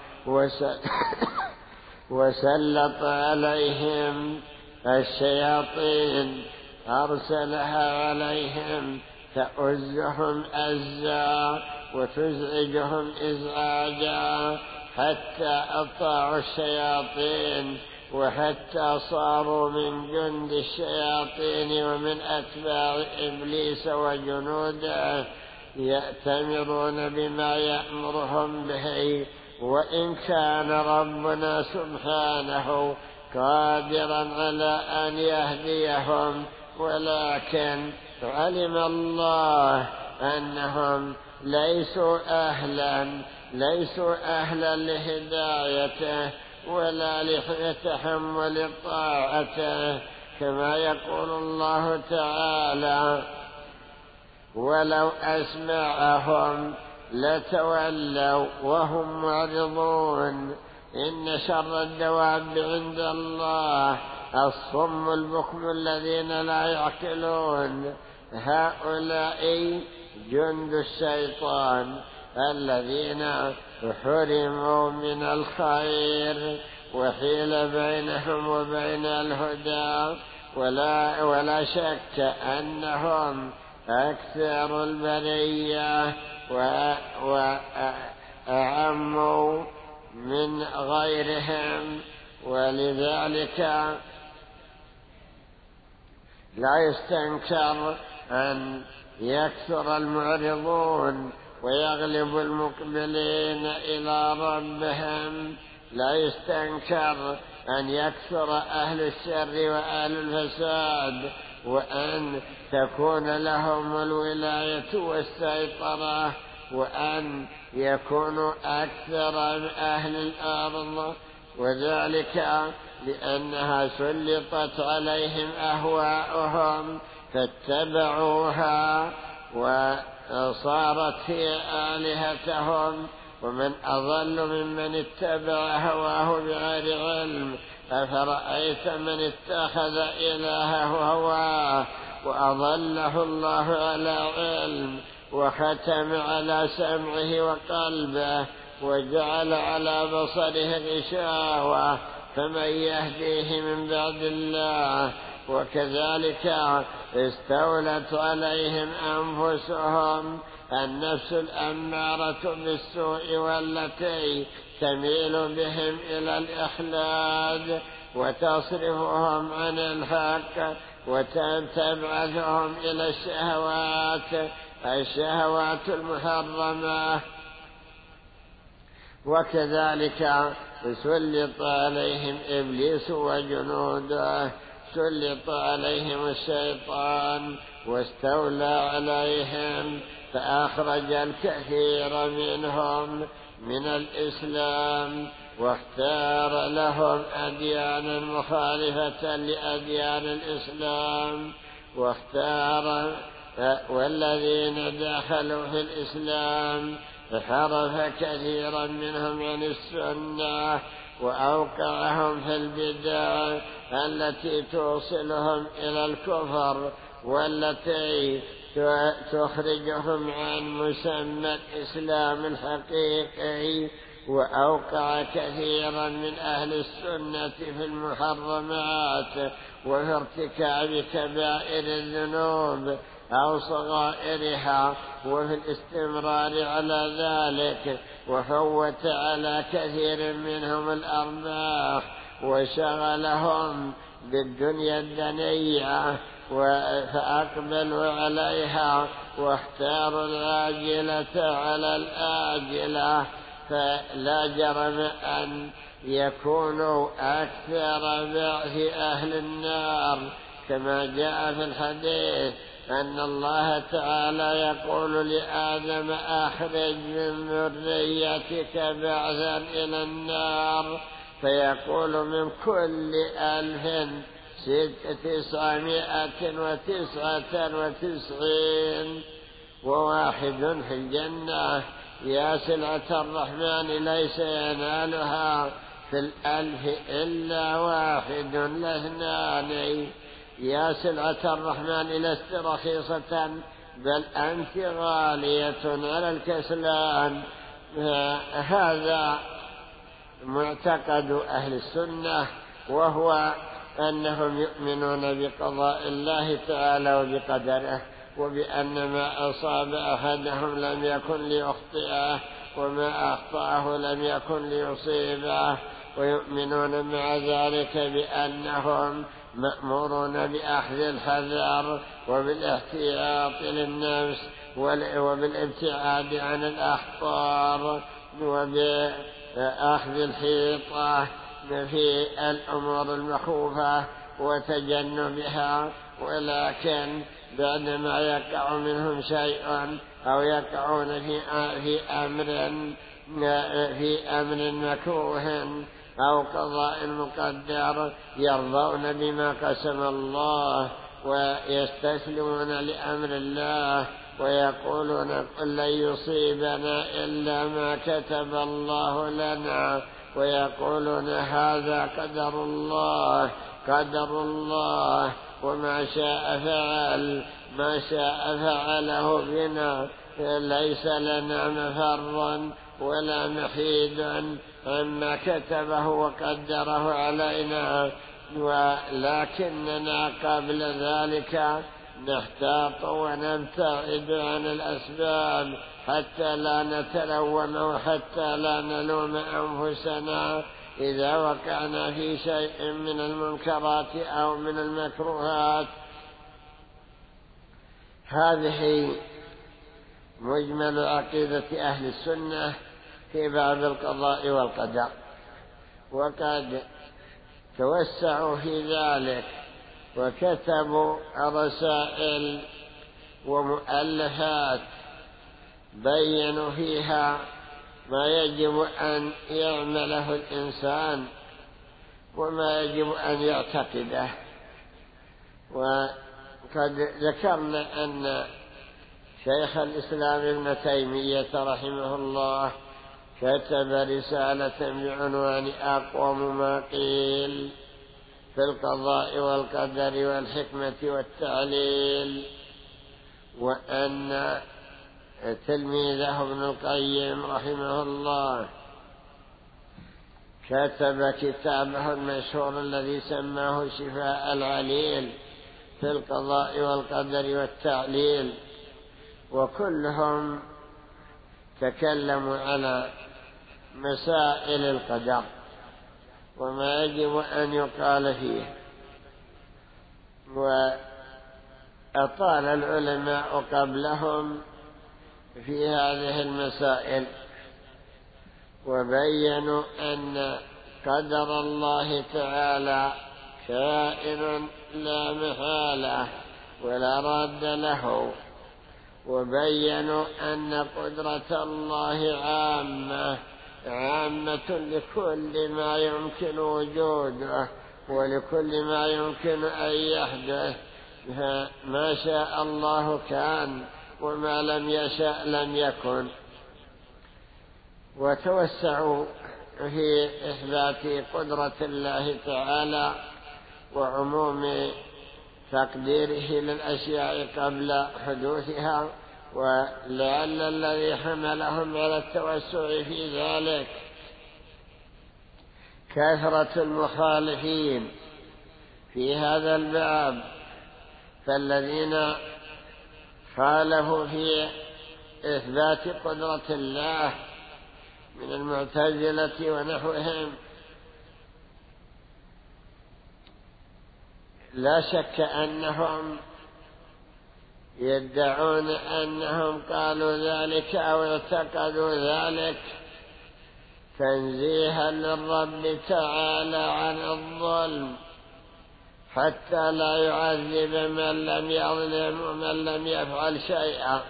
وسلط عليهم الشياطين، أرسلها عليهم تؤزهم أزا وتزعجهم إزعاجا حتى أطاعوا الشياطين وحتى صاروا من جند الشياطين ومن أتباع إبليس وجنوده يأتمرون بما يأمرهم به. وإن كان ربنا سبحانه قادرا على أن يهديهم، ولكن علم الله أنهم ليسوا أهلا لهدايته ولا لتحمل طاعته، كما يقول الله تعالى: ولو أسمعهم لتولوا وهم معرضون، إن شر الدواب عند الله الصم البكم الذين لا يعقلون، هؤلاء جند الشيطان الذين حرموا من الخير وحيل بينهم وبين الهدى، ولا شك أنهم أكثر البرية وأعموا من غيرهم، ولذلك لا يستنكر أن يكثر المعرضون ويغلب المقبلين إلى ربهم، لا يستنكر أن يكثر أهل الشر وأهل الفساد، وأن تكون لهم الولاية والسيطرة، وأن يكونوا أكثر أهل الأرض، وذلك لأنها سلطت عليهم أهواؤهم فاتبعوها وصارت هي آلهتهم. ومن أضل ممن اتبع هواه بغير علم، أفرأيت من اتخذ إلهه هواه وأضله الله على علم وختم على سمعه وقلبه وجعل على بصره غشاوة فمن يهديه من بعد الله. وكذلك استولت عليهم أنفسهم النفس الأمارة بالسوء والتي تميل بهم إلى الإخلاد وتصرفهم عن الحق وتبعثهم إلى الشهوات المحرمة. وكذلك سلط عليهم إبليس وجنوده، سلط عليهم الشيطان واستولى عليهم فأخرج الكثير منهم من الإسلام واختار لهم أديانا مخالفة لأديان الإسلام، والذين دخلوا في الإسلام حرف كثيرا منهم عن السنة وأوقعهم في البدع التي توصلهم إلى الكفر والتي تخرجهم عن مسمى الإسلام الحقيقي، وأوقع كثيرا من أهل السنة في المحرمات وفي ارتكاب كبائر الذنوب أو صغائرها وفي الاستمرار على ذلك، وفوت على كثير منهم الأرباح وشغلهم بالدنيا الدنيئة فأقبلوا عليها واختاروا العاجلة على الآجلة، فلا جرم أن يكونوا أكثر بعث أهل النار، كما جاء في الحديث أن الله تعالى يقول لآدم أخرج من ذريتك بعثا إلى النار، فيقول من كل 1999 وواحد في الجنة. يا سلعة الرحمن ليس ينالها في 1000 إلا واحد لا اثنان. يا سلعة الرحمن لست رخيصة بل أنت غالية على الكسلان. هذا معتقد أهل السنة، وهو أنهم يؤمنون بقضاء الله تعالى وبقدره، وبأن ما أصاب أحدهم لم يكن ليخطئه وما أخطأه لم يكن ليصيبه، ويؤمنون مع ذلك بأنهم مأمورون بأخذ الحذر وبالاحتياط للنفس وبالابتعاد عن الأخطار وبأخذ الحيطة في الأمور المخوفة وتجنبها. ولكن بعدما يقع منهم شيء أو يقعون في أمر مكروه أو قضاء مقدر يرضون بما قسم الله ويستسلمون لأمر الله ويقولون قل لن يصيبنا إلا ما كتب الله لنا، ويقولون هذا قدر الله وما شاء فعل، ما شاء فعله بنا، ليس لنا مفر ولا محيد عما كتبه وقدره علينا. ولكننا قبل ذلك نحتاط ونبتعد عن الأسباب حتى لا نتلوم وحتى لا نلوم أنفسنا، إذا وقعنا في شيء من المنكرات أو من المكروهات. هذه مجمل عقيدة أهل السنة في باب القضاء والقدر، وقد توسعوا في ذلك وكتبوا رسائل ومؤلفات بينوا فيها ما يجب أن يعمله الإنسان وما يجب أن يعتقده. وقد ذكرنا أن شيخ الإسلام ابن تيمية رحمه الله كتب رسالة بعنوان أقوم ما قيل في القضاء والقدر والحكمة والتعليل، وأن تلميذه ابن القيم رحمه الله كتب كتابه المشهور الذي سماه شفاء العليل في القضاء والقدر والتعليل، وكلهم تكلموا على مسائل القدر وما يجب أن يقال فيه. وأطال العلماء قبلهم في هذه المسائل وبينوا أن قدر الله تعالى كائن لا محالة ولا راد له، وبينوا أن قدرة الله عامة لكل ما يمكن وجوده ولكل ما يمكن أن يحدث. ما شاء الله كان وما لم يشاء لم يكن. وتوسعوا في إثبات قدرة الله تعالى وعموم تقديره للأشياء قبل حدوثها، ولعل الذي حملهم على التوسع في ذلك كثرة المخالفين في هذا الباب، فالذين خالفوا في إثبات قدرة الله من المعتزلة ونحوهم لا شك أنهم يدعون أنهم قالوا ذلك أو اعتقدوا ذلك تنزيها للرب تعالى عن الظلم حتى لا يعذب من لم يظلم ومن لم يفعل شيئا.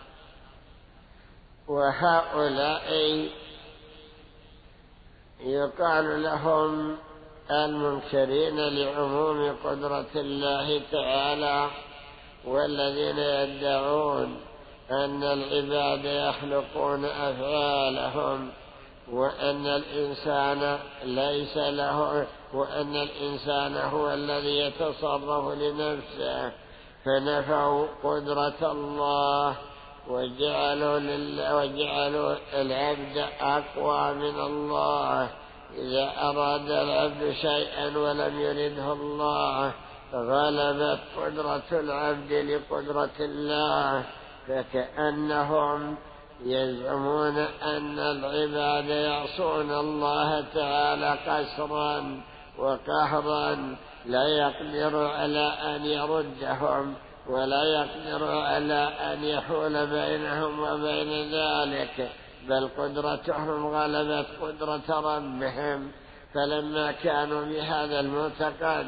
وهؤلاء يقال لهم المنكرين لعموم قدرة الله تعالى، والذين يدعون أن العباد يخلقون أفعالهم وأن الإنسان ليس له، وأن الإنسان هو الذي يتصرف لنفسه، فنفوا قدرة الله وجعلوا العبد أقوى من الله. إذا أراد العبد شيئا ولم يرده الله غلبت قدرة العبد لقدرة الله، فكأنهم يزعمون أن العباد يعصون الله تعالى قسرا وقهرا لا يقدر على أن يردهم ولا يقدر على أن يحول بينهم وبين ذلك، بل قدرتهم غلبت قدرة ربهم. فلما كانوا بهذا المعتقد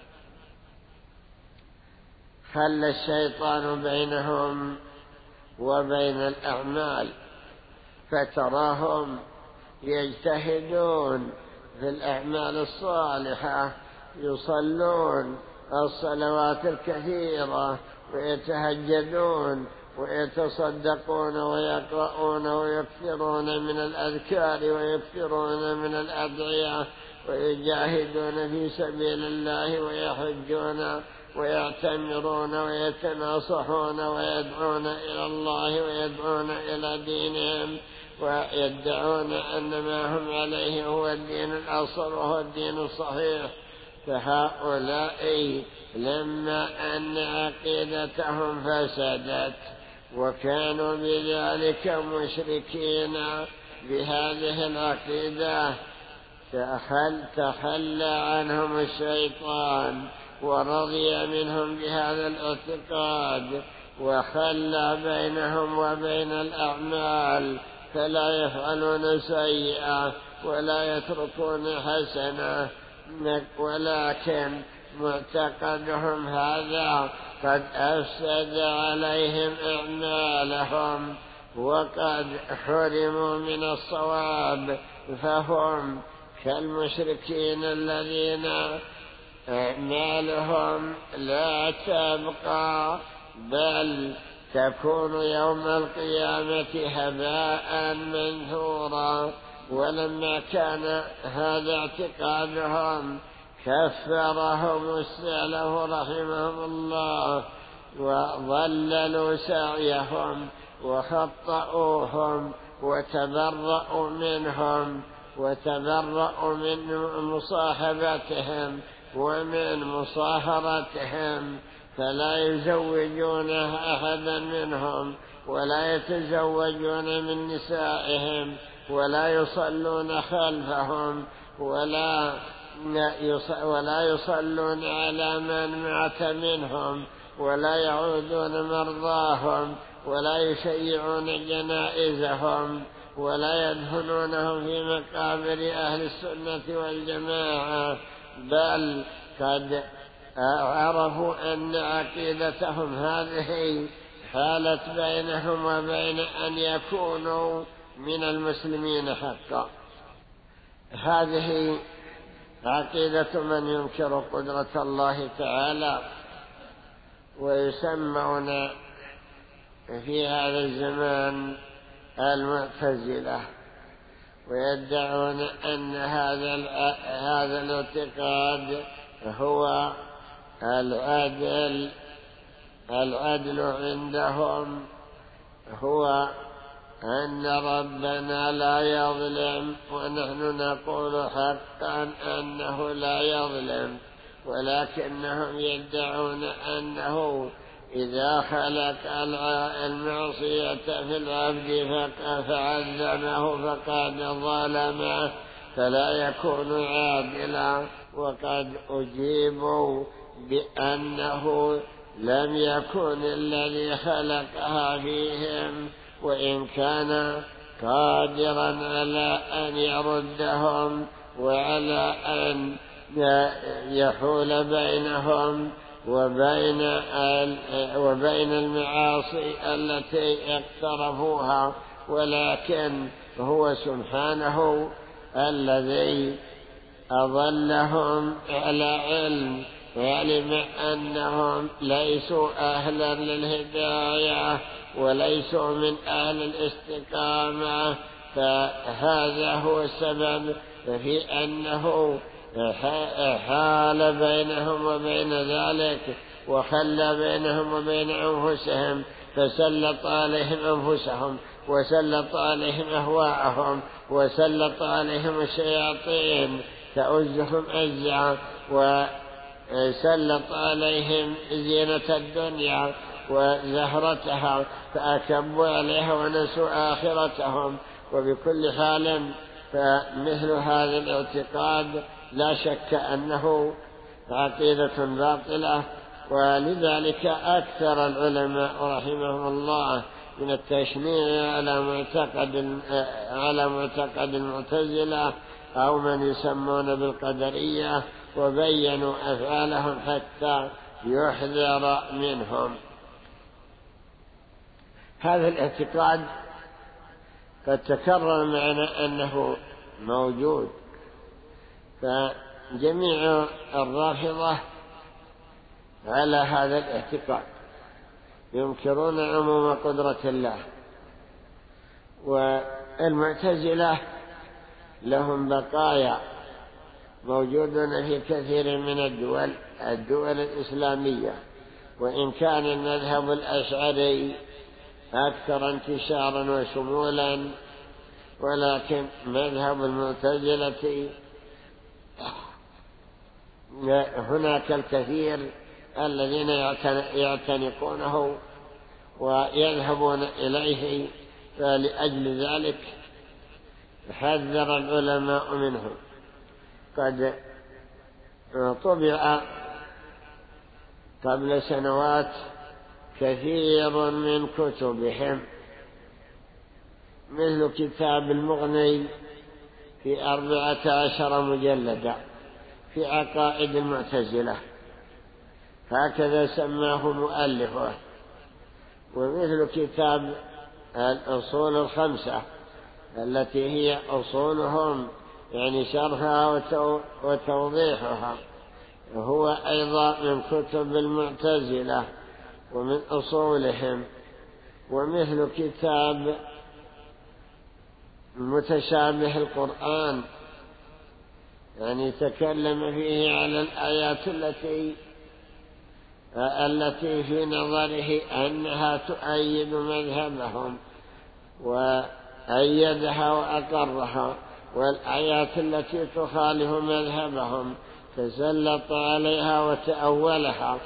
خل الشيطان بينهم وبين الأعمال، فتراهم يجتهدون في الأعمال الصالحة، يصلون الصلوات الكثيرة ويتهجدون ويتصدقون ويقرؤون ويكثرون من الأذكار ويكثرون من الأدعية ويجاهدون في سبيل الله ويحجون ويعتمرون ويتناصحون ويدعون إلى الله ويدعون إلى دينهم ويدعون أن ما هم عليه هو الدين الأصل وهو الدين الصحيح. فهؤلاء لما أن عقيدتهم فسدت وكانوا بذلك مشركين بهذه العقيدة تخلى عنهم الشيطان ورضي منهم بهذا الاعتقاد، وخلى بينهم وبين الأعمال، فلا يفعلون سيئة ولا يتركون حسنة، ولكن معتقدهم هذا قد أفسد عليهم أعمالهم وقد حرموا من الصواب، فهم كالمشركين الذين أعمالهم لا تبقى بل تكون يوم القيامة هباء منثورا. ولما كان هذا اعتقادهم كفرهم السلف رحمهم الله وضللوا سعيهم وخطئوهم وتبرأوا منهم وتبرأوا من مصاحبتهم ومن مصاهرتهم، فلا يزوجون أحدا منهم ولا يتزوجون من نسائهم ولا يصلون خلفهم ولا يصلون على من مات منهم ولا يعودون مرضاهم ولا يشيعون جنائزهم ولا يدفنونهم في مقابر أهل السنة والجماعة، بل قد عرفوا أن عقيدتهم هذه حالت بينهم وبين أن يكونوا من المسلمين حقا. هذه عقيدة من ينكر قدرة الله تعالى، ويسمون في هذا الزمان المعتزلة، ويدعون أن هذا الاعتقاد هو العدل عندهم، هو أن ربنا لا يظلم، ونحن نقول حقا أنه لا يظلم، ولكنهم يدعون أنه إذا خلق المعصية في العبد فعذبه فقد ظلمه فلا يكون عادلا. وقد أجيبوا بأنه لم يكن الذي خلقها فيهم، وإن كان قادرا على أن يردهم وعلى أن يحول بينهم وبين المعاصي التي اقترفوها، ولكن هو سبحانه الذي أضلهم على علم، وعلم أنهم ليسوا أهلا للهداية وليسوا من أهل الاستقامة، فهذا هو السبب في أنه حال بينهم وبين ذلك، وخلى بينهم وبين أنفسهم، فسلط عليهم أنفسهم وسلط عليهم أهواءهم وسلط عليهم الشياطين تؤزهم أزعا، وسلط عليهم زينة الدنيا وزهرتها فأكبوا عليها ونسوا آخرتهم. وبكل حال فمثل هذا الاعتقاد لا شك أنه عقيدة باطلة، ولذلك أكثر العلماء رحمهم الله من التشنيع على معتقد المعتزلة أو من يسمون بالقدرية، وبينوا أفعالهم حتى يحذر منهم. هذا الاعتقاد قد تكرر معنا أنه موجود، فجميع الرافضة على هذا الاعتقاد ينكرون عموم قدرة الله، والمعتزلة لهم بقايا موجودون في كثير من الدول الإسلامية، وإن كان المذهب الأشعري أكثر انتشارا وشمولا، ولكن مذهب المعتزلة هناك الكثير الذين يعتنقونه ويذهبون إليه، فلأجل ذلك حذر العلماء منه. قد طبع قبل سنوات كثير من كتبهم، مثل كتاب المغني في 14 مجلدا في عقائد المعتزلة، هكذا سماه مؤلفه، ومثل كتاب الأصول الخمسة التي هي أصولهم، يعني شرحها وتوضيحها، هو أيضا من كتب المعتزلة ومن أصولهم. ومثل كتاب متشابه القرآن، يعني تكلم فيه على الآيات التي في نظره أنها تؤيد مذهبهم وأيدها وأقرها، والآيات التي تخالف مذهبهم تسلط عليها وتأولها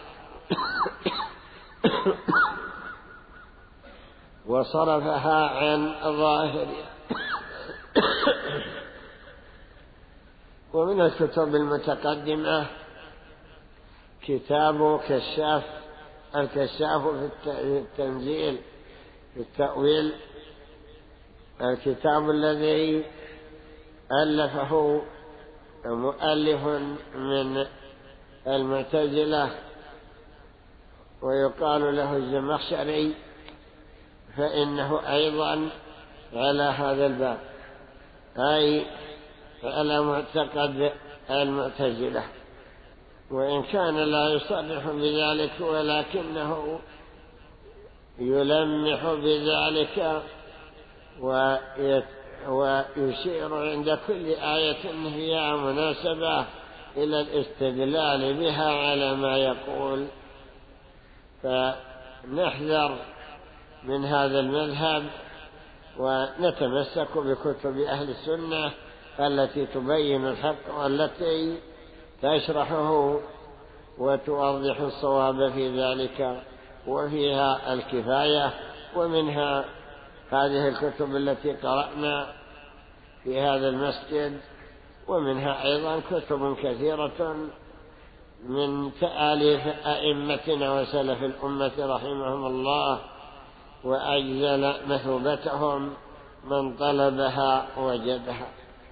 وصرفها عن ظاهرها. ومن الكتب المتقدمة كتاب الكشاف في التنزيل في التأويل، الكتاب الذي ألفه مؤلف من المعتزلة ويقال له الزمخشري، فإنه أيضا على هذا الباب، أي على معتقد المعتزلة، وإن كان لا يصرح بذلك ولكنه يلمح بذلك ويشير عند كل آية هي مناسبة إلى الاستدلال بها على ما يقول. فنحذر من هذا المذهب ونتمسك بكتب أهل السنة التي تبين الحق والتي تشرحه وتوضح الصواب في ذلك، وفيها الكفاية. ومنها هذه الكتب التي قرأنا في هذا المسجد، ومنها أيضا كتب كثيرة من تآليف أئمتنا وسلف الأمة رحمهم الله، وأجزل مثوبتهم من طلبها وجدها.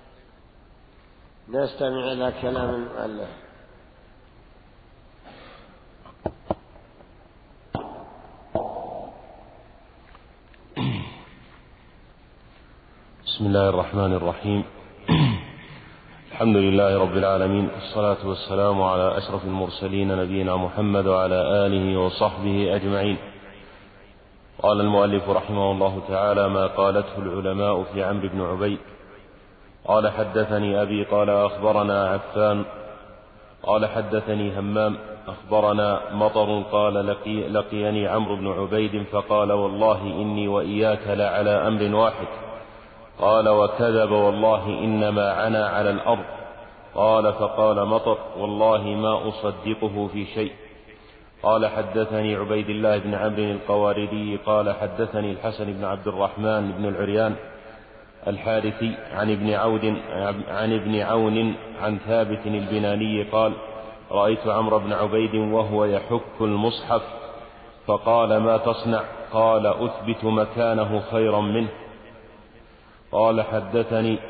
نستمع إلى كلام المؤلف. بسم الله الرحمن الرحيم. الحمد لله رب العالمين، والصلاة والسلام على أشرف المرسلين نبينا محمد وعلى آله وصحبه أجمعين. قال المؤلف رحمه الله تعالى: ما قالته العلماء في عمرو بن عبيد. قال: حدثني أبي قال أخبرنا عفان قال حدثني همام أخبرنا مطر قال: لقيني عمرو بن عبيد فقال: والله إني وإياك لعلى أمر واحد. قال: وكذب والله إنما عنا على الأرض. قال: فقال مطر: والله ما أصدقه في شيء. قال: حدثني عبيد الله بن عمرو القواردي قال: حدثني الحسن بن عبد الرحمن بن العريان الحارثي عن ابن عون عن ثابت البناني قال: رأيت عمرو بن عبيد وهو يحك المصحف فقال: ما تصنع؟ قال: أثبت مكانه خيرا منه. قال: حدثني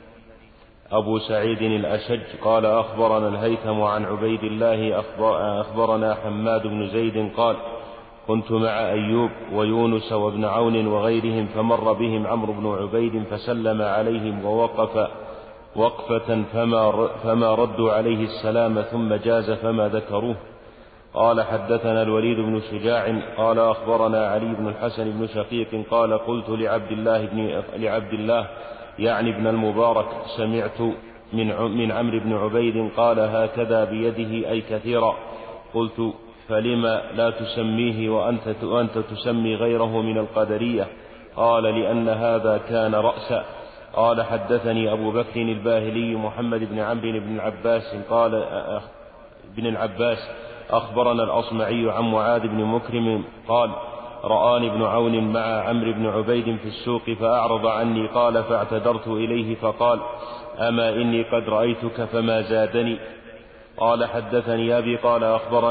أبو سعيد الأشج قال: أخبرنا الهيثم عن عبيد الله أخبرنا حماد بن زيد قال: كنت مع أيوب ويونس وابن عون وغيرهم فمر بهم عمرو بن عبيد فسلم عليهم ووقف وقفة فما ردوا عليه السلام ثم جاز فما ذكروه. قال: حدثنا الوليد بن شجاع قال: أخبرنا علي بن الحسن بن شقيق قال: قلت لعبد الله يعني ابن المبارك: سمعت من عمرو بن عبيد قال هكذا بيده أي كثيرا. قلت: فلما لا تسميه وأنت تسمي غيره من القدرية؟ قال: لأن هذا كان رأسا. قال: حدثني أبو بكر الباهلي محمد بن عمرو بن العباس قال: ابن العباس أخبرنا الأصمعي عن معاذ بن مكرم قال: رآني ابن عون مع عمرو بن عبيد في السوق فأعرض عني. قال: فاعتذرت إليه فقال: أما إني قد رأيتك فما زادني. قال حدثني أبي قال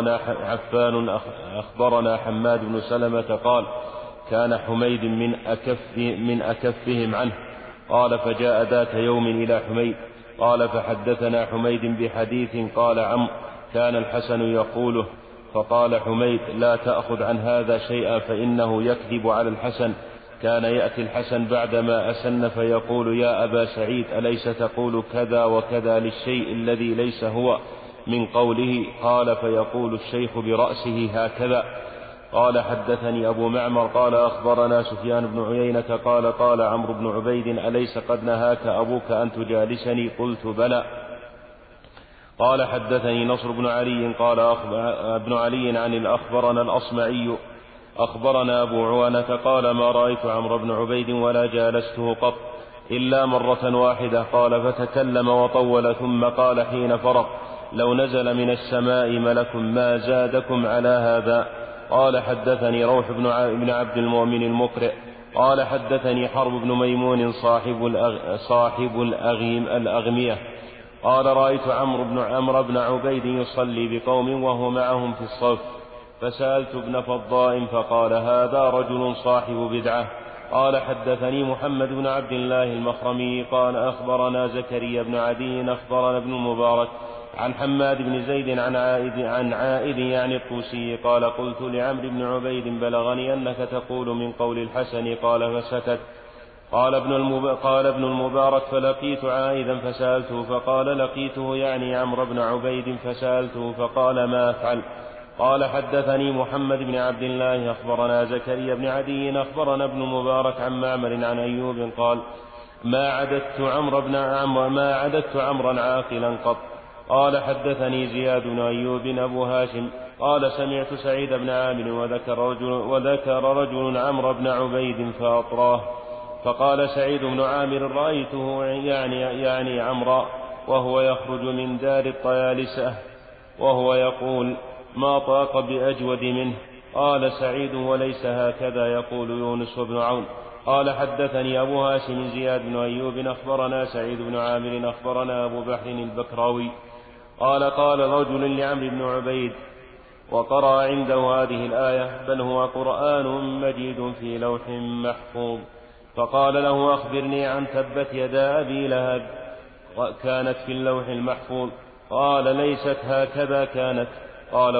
أخبرنا حماد بن سلمة قال كان حميد من أكفهم عنه. قال فجاء ذات يوم إلى حميد قال فحدثنا حميد بحديث قال عمرو كان الحسن يقوله. فقال حميد لا تأخذ عن هذا شيئا فإنه يكذب على الحسن. كان يأتي الحسن بعدما أسن فيقول يا أبا سعيد أليس تقول كذا وكذا للشيء الذي ليس هو من قوله؟ قال فيقول الشيخ برأسه هكذا. قال حدثني أبو معمر قال أخبرنا سفيان بن عيينة قال عمرو بن عبيد أليس قد نهاك أبوك أن تجالسني؟ قلت بلى. قال حدثني نصر بن علي قال ابن علي عن أخبرنا الأصمعي أخبرنا أبو عوانة قال ما رأيت عمرو بن عبيد ولا جالسته قط إلا مرة واحدة. قال فتكلم وطول ثم قال حين فرغ لو نزل من السماء ملك ما زادكم على هذا. قال حدثني روح بن عبد المؤمن المقرئ قال حدثني حرب بن ميمون صاحب الأغمية قال رأيت عمرو بن عبيد يصلي بقوم وهو معهم في الصف فسألت ابن فضاء فقال هذا رجل صاحب بدعة. قال حدثني محمد بن عبد الله المخرمي قال أخبرنا زكريا بن عدي أخبرنا ابن المبارك عن حماد بن زيد عن عائد يعني الطوسي قال قلت لعمرو بن عبيد بلغني أنك تقول من قول الحسن. قال فسكت. قال ابن المبارك فلقيت عائدا فسألته فقال لقيته يعني عمرو بن عبيد فسألته فقال ما أفعل؟ قال حدثني محمد بن عبد الله أخبرنا زكريا بن عدي أخبرنا ابن المبارك عن معمر عن أيوب قال ما عددت عمرا عاقلا قط. قال حدثني زياد بن أيوب أبو هاشم قال سمعت سعيد بن عامر وذكر رجل عمرو بن عبيد فأطراه. فقال سعيد بن عامر رأيته يعني عمرا وهو يخرج من دار الطيالسة وهو يقول ما طاق بأجود منه. قال سعيد وليس هكذا يقول يونس بن عون. قال حدثني أبو هاشم زياد بن أيوب أخبرنا سعيد بن عامر أخبرنا أبو بحر البكراوي قال رجل لعمرو بن عبيد وقرأ عنده هذه الآية بل هو قرآن مجيد في لوح محفوظ. فقال له أخبرني عن تبت يدا أبي لهب كانت في اللوح المحفوظ. قال ليست هكذا كانت. قال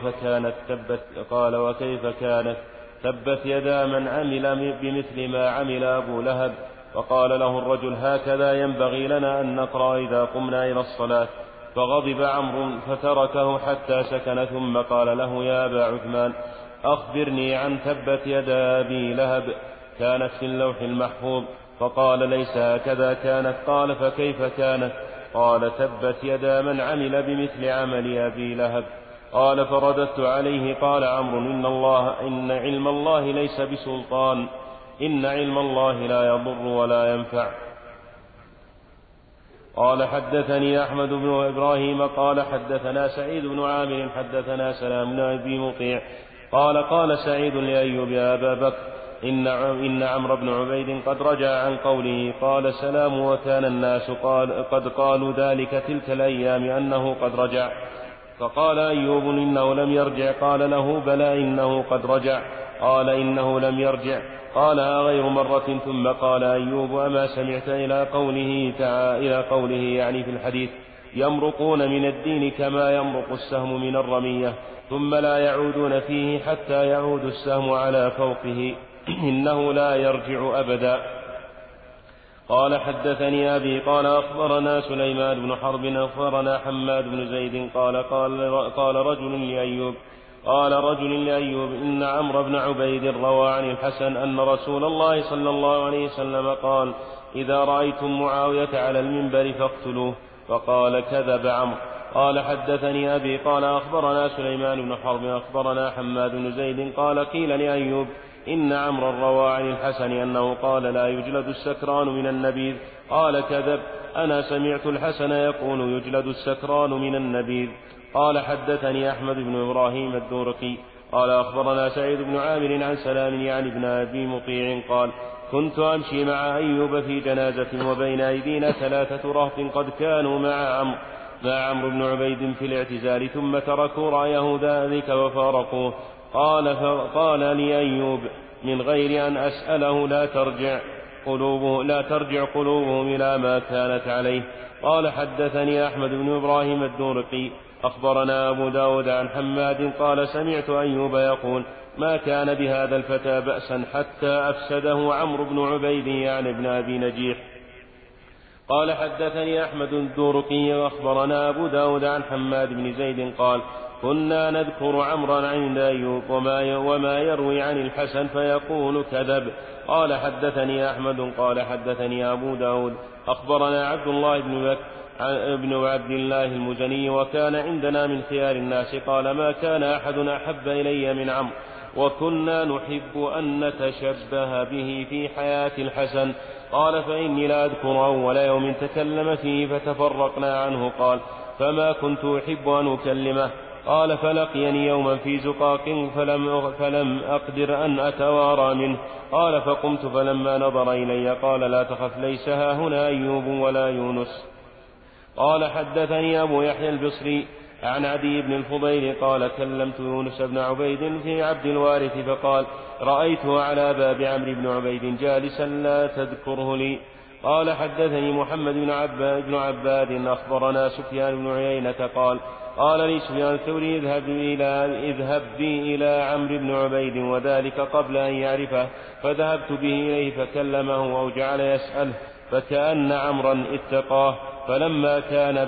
وكيف كانت تبت يدا من عمل بمثل ما عمل أبو لهب. فقال له الرجل هكذا ينبغي لنا أن نقرأ إذا قمنا إلى الصلاة. فغضب عمرو فتركه حتى سكن ثم قال له يا أبا عثمان أخبرني عن تبت يدا أبي لهب كانت في اللوح المحفوظ. فقال ليس هكذا كانت. قال فكيف كانت؟ قال تبت يدا من عمل بمثل عمل أبي لهب. قال فرددت عليه. قال عمرو إن علم الله ليس بسلطان إن علم الله لا يضر ولا ينفع. قال حدثني أحمد بن إبراهيم قال حدثنا سعيد بن عامر حدثنا سلام بن أبي مطيع قال سعيد لأيوب يا أبا بكر إن عمرو بن عبيد قد رجع عن قوله. قال سلام وكان الناس قد قالوا ذلك تلك الأيام أنه قد رجع. فقال أيوب إنه لم يرجع. قال له بلى إنه قد رجع. قال إنه لم يرجع. قالها غير مرة. ثم قال أيوب أما سمعت إلى قوله يعني في الحديث يمرقون من الدين كما يمرق السهم من الرمية ثم لا يعودون فيه حتى يعود السهم على فوقه إنه لا يرجع أبدا. قال حدثني أبي قال أخبرنا سليمان بن حرب أخبرنا حماد بن زيد قال رجل لأيوب إن عمرو بن عبيد روى عن الحسن أن رسول الله صلى الله عليه وسلم قال إذا رأيتم معاوية على المنبر فاقتلوه. فقال كذب عمرو. قال حدثني أبي قال أخبرنا سليمان بن حرب أخبرنا حماد بن زيد قال قيل لأيوب إن عمرو روى عن الحسن أنه قال لا يجلد السكران من النبيذ. قال كذب أنا سمعت الحسن يقول يجلد السكران من النبيذ. قال حدثني أحمد بن إبراهيم الدورقي قال أخبرنا سعيد بن عامر عن سلام يعني ابن أبي مطيع قال كنت أمشي مع أيوب في جنازة وبين أيدينا 3 رهط قد كانوا مع عمرو بن عبيد في الاعتزال ثم تركوا رأيه ذلك وفارقوه. قال لي أيوب من غير أن أسأله لا ترجع قلوبهم إلى ما كانت عليه. قال حدثني أحمد بن إبراهيم الدورقي أخبرنا أبو داود عن حماد قال سمعت أيوب يقول ما كان بهذا الفتى بأسا حتى أفسده عمرو بن عبيد يعني ابن أبي نجيح. قال حدثني أحمد الدورقي أخبرنا أبو داود عن حماد بن زيد قال كنا نذكر عمرا عند أيوب وما يروي عن الحسن فيقول كذب. قال حدثني أحمد قال حدثني أبو داود أخبرنا عبد الله بن عبد الله المزني وكان عندنا من خيار الناس قال ما كان أحد أحب إلي من عمرو وكنا نحب أن نتشبه به في حياة الحسن. قال فإني لا أذكر أول يوم تكلم فيه فتفرقنا عنه. قال فما كنت أحب أن أكلمه. قال فلقيني يوما في زقاق فلم أقدر أن أتوارى منه. قال فقمت فلما نظر إلي قال لا تخف ليس ها هنا أيوب ولا يونس. قال حدثني أبو يحيى البصري عن عدي بن الفضيل قال كلمت يونس بن عبيد في عبد الوارث فقال رأيته على باب عمرو بن عبيد جالسا لا تذكره لي. قال حدثني محمد بن عباد أخبرنا سفيان بن عيينة قال لي سفيان الثوري اذهب بي إلى عمرو بن عبيد وذلك قبل أن يعرفه. فذهبت به إليه فكلمه أو جعل يسأله فكأن عمرا اتقاه. فلما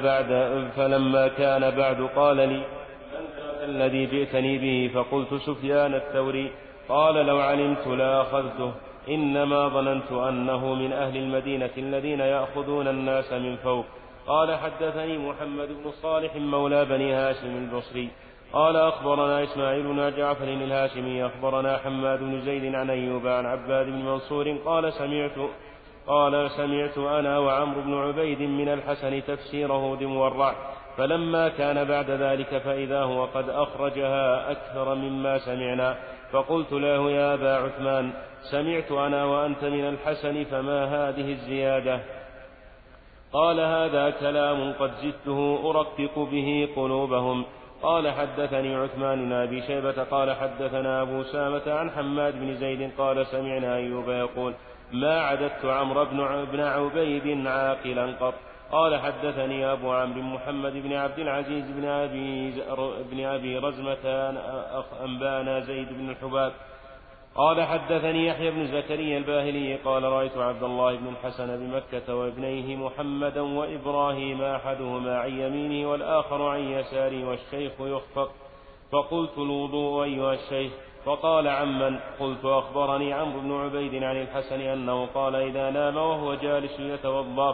كان بعد قال لي الذي جئتني به فقلت سفيان الثوري. قال لو علمت لأخذته إنما ظننت أنه من أهل المدينة الذين يأخذون الناس من فوق. قال حدثني محمد بن صالح مولى بني هاشم البصري قال أخبرنا إسماعيل بن جعفر الهاشمي أخبرنا حماد بن زيد عن أيوب عن عباد بن منصور قال سمعت أنا وعمرو بن عبيد من الحسن تفسيره بمورع. فلما كان بعد ذلك فإذا هو قد أخرجها أكثر مما سمعنا. فقلت له يا أبا عثمان سمعت أنا وأنت من الحسن فما هذه الزيادة؟ قال هذا كلام قد زدته أرقق به قلوبهم. قال حدثني عثمان بن أبي شيبة قال حدثنا أبو سامة عن حماد بن زيد قال سمعنا أيوب يقول ما عددت عمرو بن عبيد عاقلا قط. قال حدثني أبو عمرو محمد بن عبد العزيز بن أبي رزمة أنبانا زيد بن الحباب قال حدثني يحيى بن زكريا الباهلي قال رأيت عبد الله بن الحسن بمكة وابنيه محمدا وإبراهيم أحدهما عن يمينه والآخر عن يساره والشيخ يخفق. فقلت الوضوء أيها الشيخ؟ فقال عمن؟ قلت أخبرني عمرو بن عبيد عن الحسن أنه قال إذا نام وهو جالس يتوضأ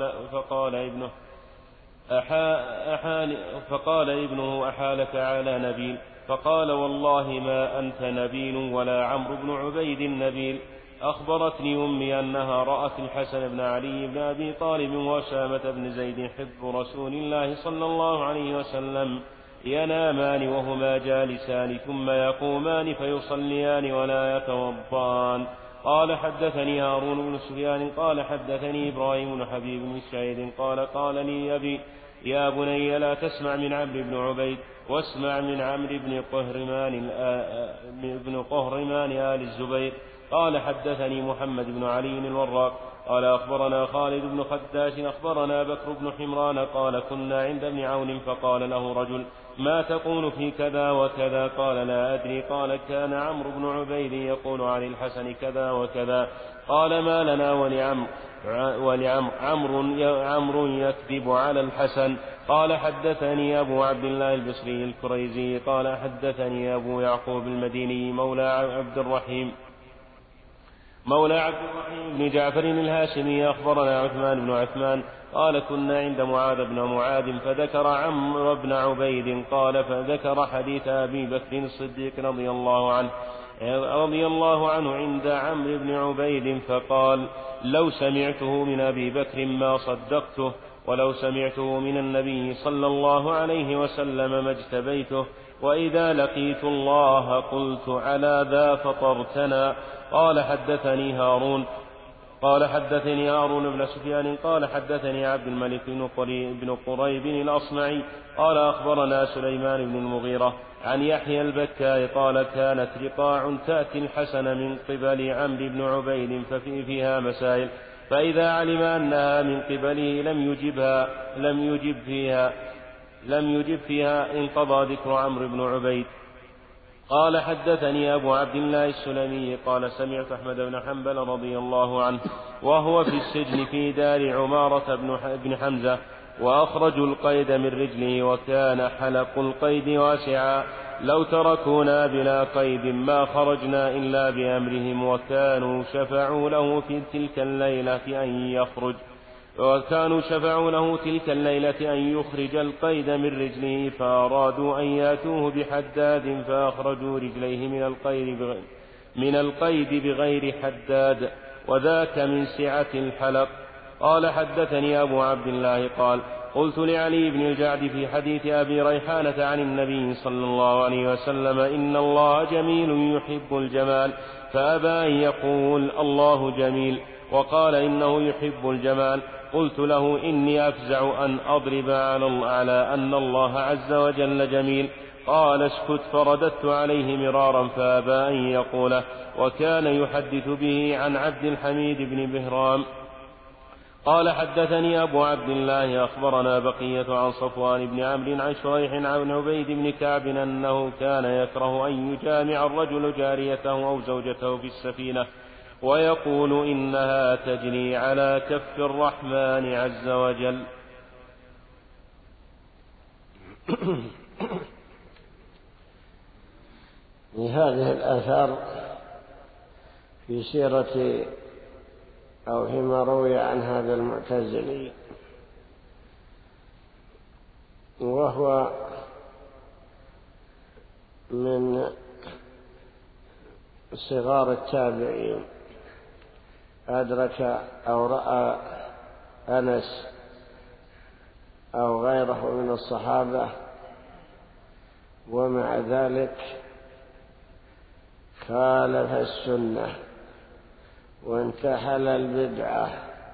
فقال ابنه أحالك على نبيل؟ فقال والله ما أنت نبيل ولا عمرو بن عبيد نبيل. أخبرتني أمي أنها رأت الحسن بن علي بن أبي طالب وأسامة بن زيد حب رسول الله صلى الله عليه وسلم ينامان وهما جالسان ثم يقومان فيصليان ولا يتوضان. قال حدثني هارون بن سفيان قال حدثني إبراهيم بن حبيب بن سعيد قال لي أبي يا بني لا تسمع من عمرو بن عبيد واسمع من عمرو بن قهرمان آل الزبير. قال حدثني محمد بن علي الوراق قال أخبرنا خالد بن خداش أخبرنا بكر بن حمران قال كنا عند ابن عون فقال له رجل ما تقول في كذا وكذا؟ قال لا أدري. قال كان عمرو بن عبيد يقول عن الحسن كذا وكذا. قال ما لنا عمرو يكذب على الحسن. قال حدثني أبو عبد الله البصري الكريزي قال حدثني أبو يعقوب المديني مولى عبد الرحيم بن جعفر الهاشمي أخبرنا عثمان بن عثمان قال كنا عند معاذ بن معاذ فذكر عمرو بن عبيد قال فذكر حديث أبي بكر الصديق رضي الله عنه عند عمرو بن عبيد فقال لو سمعته من أبي بكر ما صدقته. ولو سمعته من النبي صلى الله عليه وسلم ما اجتبيته، وإذا لقيت الله قلت على ذا فطرتنا. قال حدثني هارون بن سفيان قال حدثني عبد الملك بن قريب الأصمعي قال أخبرنا سليمان بن المغيرة عن يحيى البكاء قال كانت رقاع تأتي الحسن من قبل عمرو بن عبيد فيها مسائل، فإذا علم أنها من قبله لم يجب فيها انقضى ذكر عمرو بن عبيد. قال حدثني أبو عبد الله السلمي قال سمعت أحمد بن حنبل رضي الله عنه وهو في السجن في دار عمارة بن حمزة، وأخرجوا القيد من رجله وكان حلق القيد واسعا، لو تركونا بلا قيد ما خرجنا إلا بأمرهم، وكانوا شفعوا له تلك الليلة أن يخرج القيد من رجله، فأرادوا أن ياتوه بحداد فأخرجوا رجليه من القيد بغير حداد، وذاك من سعة الحلق. قال حدثني أبو عبد الله قال قلت لعلي بن الجعد في حديث أبي ريحانة عن النبي صلى الله عليه وسلم إن الله جميل يحب الجمال، فأبى أن يقول الله جميل وقال إنه يحب الجمال. قلت له إني أفزع أن أضرب على أن الله عز وجل جميل. قال اسكت، فرددت عليه مرارا فأبى أن يقوله، وكان يحدث به عن عبد الحميد بن بهرام. قال حدثني أبو عبد الله أخبرنا بقية عن صفوان بن عمرو عن شريح عن عبيد بن كعب أنه كان يكره أن يجامع الرجل جاريته أو زوجته في السفينة، ويقول إنها تجري على كف الرحمن عز وجل. هذه الآثار في سيرة أو فيما روي عن هذا المعتزلي، وهو من صغار التابعين، أدرك أو رأى أنس أو غيره من الصحابة، ومع ذلك خالف السنة وانتحل البدعة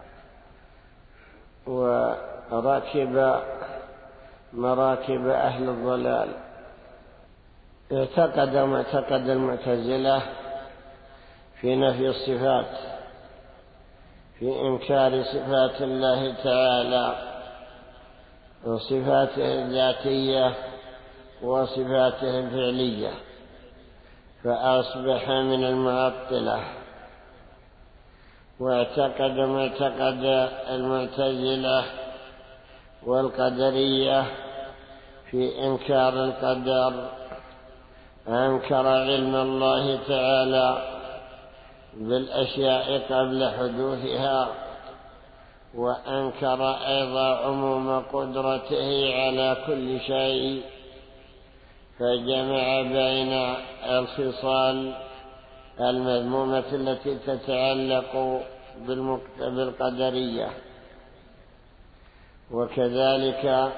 وركب مراكب أهل الضلال. اعتقد المعتزلة في نفي الصفات، في إنكار صفات الله تعالى وصفاته الذاتية وصفاته الفعلية، فأصبح من المعطلة، واعتقد معتقد المعتزلة والقدرية في إنكار القدر، أنكر علم الله تعالى بالأشياء قبل حدوثها، وأنكر أيضا عموم قدرته على كل شيء، فجمع بين الخصال المذمومة التي تتعلق بالقدرية، وكذلك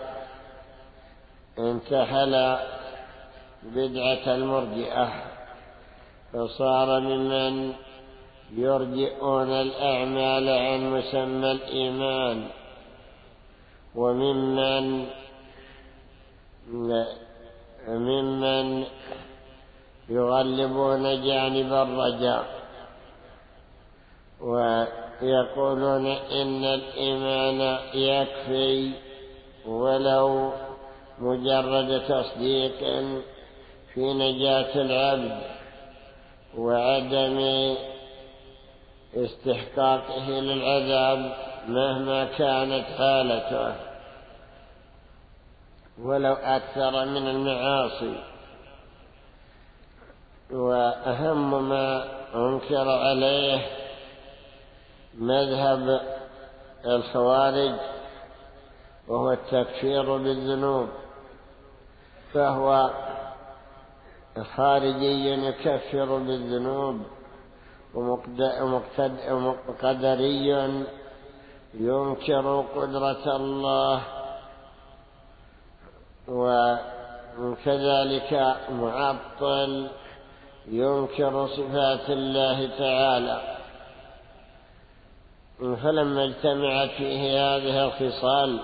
انتحل بدعة المرجئة، فصار ممن يرجئون الأعمال عن مسمى الإيمان، وممن يغلبون جانب الرجاء، ويقولون إن الإيمان يكفي ولو مجرد تصديق في نجاة العبد وعدم استحقاقه للعذاب مهما كانت حالته ولو أكثر من المعاصي. وأهم ما أنكر عليه مذهب الخوارج، وهو التكفير بالذنوب، فهو خارجي يكفر بالذنوب، وقدري ينكر قدرة الله، وكذلك معطل ينكر صفات الله تعالى. فلما اجتمعت فيه هذه الخصال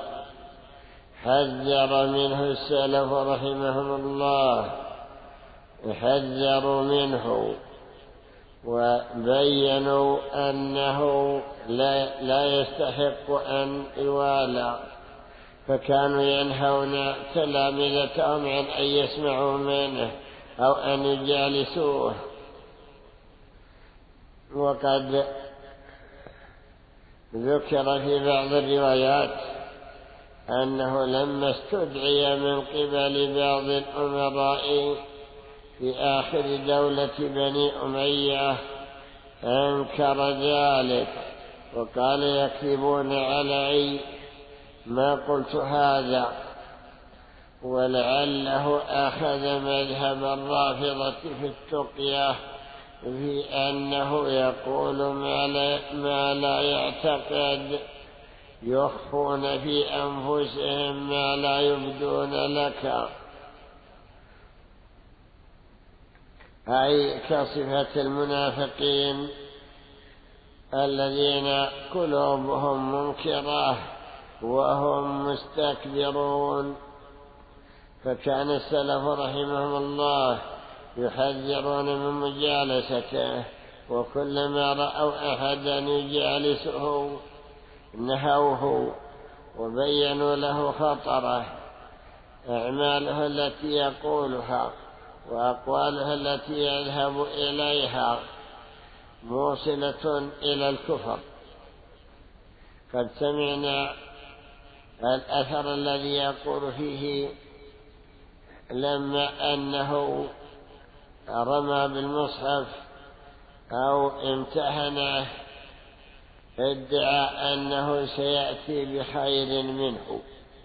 حذر منه السلف رحمهم الله، حذروا منه وبينوا أنه لا يستحق أن يوالى، فكانوا ينهون تلامذتهم عن أن يسمعوا منه أو أن يجالسوه. وقد ذكر في بعض الروايات أنه لما استدعي من قبل بعض الأمراء في آخر دولة بني أمية أنكر ذلك وقال يكذبون علي ما قلت هذا، ولعله أخذ مذهب الرافضة في التقية في أنه يقول ما لا يعتقد، يخفون في أنفسهم ما لا يبدون لك، أي كصفة المنافقين الذين قلوبهم منكرة وهم مستكبرون. فكان السلف رحمهم الله يحذرون من مجالسته، وكلما رأوا أحدا يجالسه نهوه وبينوا له خطره، أعماله التي يقولها وأقواله التي يذهب إليها موصلة إلى الكفر. قد سمعنا الأثر الذي يقول فيه لما أنه رمى بالمصحف أو امتهنه ادعى أنه سيأتي بخير منه،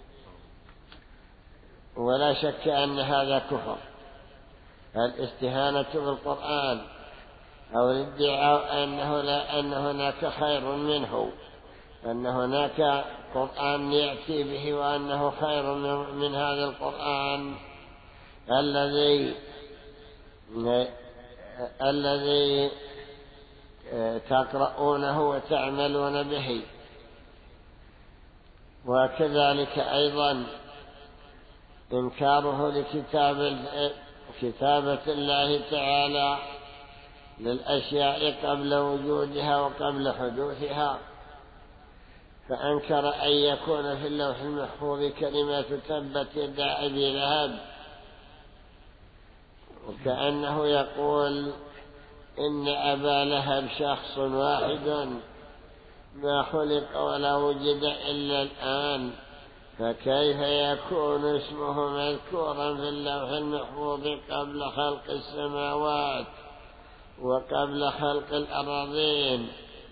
ولا شك أن هذا كفر. الاستهانة بالقرآن أو الادعاء أن هناك خير منه، أن هناك قرآن يأتي به وأنه خير من هذا القرآن الذي تقرؤونه وتعملون به. وكذلك أيضا إنكاره لكتابة الله تعالى للأشياء قبل وجودها وقبل حدوثها، فأنكر أن يكون في اللوح المحفوظ كلمات تبت يدا أبي لهب، وكأنه يقول إن أبا لهب شخص واحد ما خلق ولا وجد إلا الآن، فكيف يكون اسمه مذكورا في اللوح المحفوظ قبل خلق السماوات وقبل خلق الأراضين؟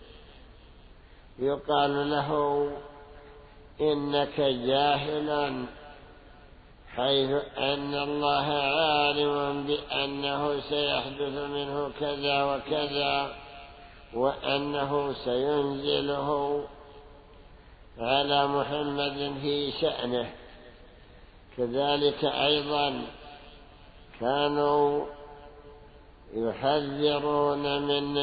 يقال له إنك جاهل، حيث أن الله عالم بأنه سيحدث منه كذا وكذا، وأنه سينزله على محمد في شأنه. كذلك أيضا كانوا يحذرون من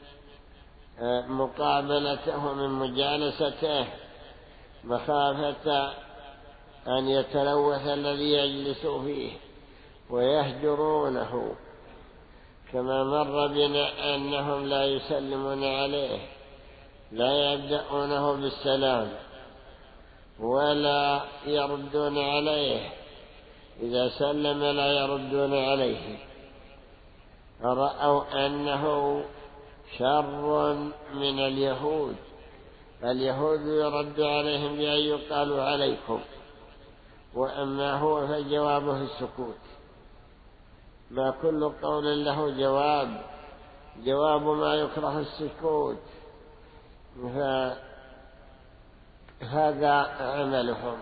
مقابلته، من مجالسته، مخافة أن يتلوث الذي يجلس فيه، ويهجرونه، كما مر بنا أنهم لا يسلمون عليه، لا يبدأونه بالسلام ولا يردون عليه، إذا سلم لا يردون عليه. رأوا أنه شر من اليهود. اليهود يرد عليهم بأن يقال عليكم، وأما هو فجوابه السكوت. ما كل قول له جواب ما يكره السكوت، فهذا عملهم.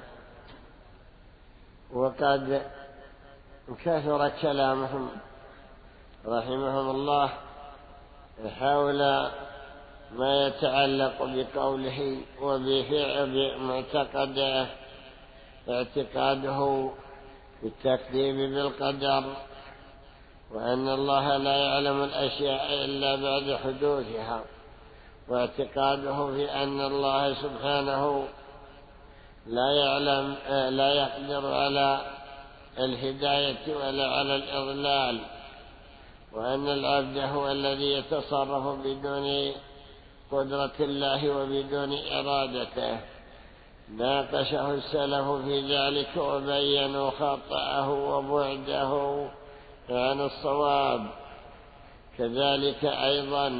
وقد كثر كلامهم رحمهم الله حول ما يتعلق بقوله وبفعل معتقده، اعتقاده بالتكذيب بالقدر، وأن الله لا يعلم الأشياء إلا بعد حدوثها، واعتقاده في أن الله سبحانه لا يقدر على الهداية ولا على الإضلال، وأن العبد هو الذي يتصرف بدون قدرة الله وبدون إرادته. ناقشه السلف في ذلك وبينوا خطأه وبعده عن الصواب. كذلك أيضا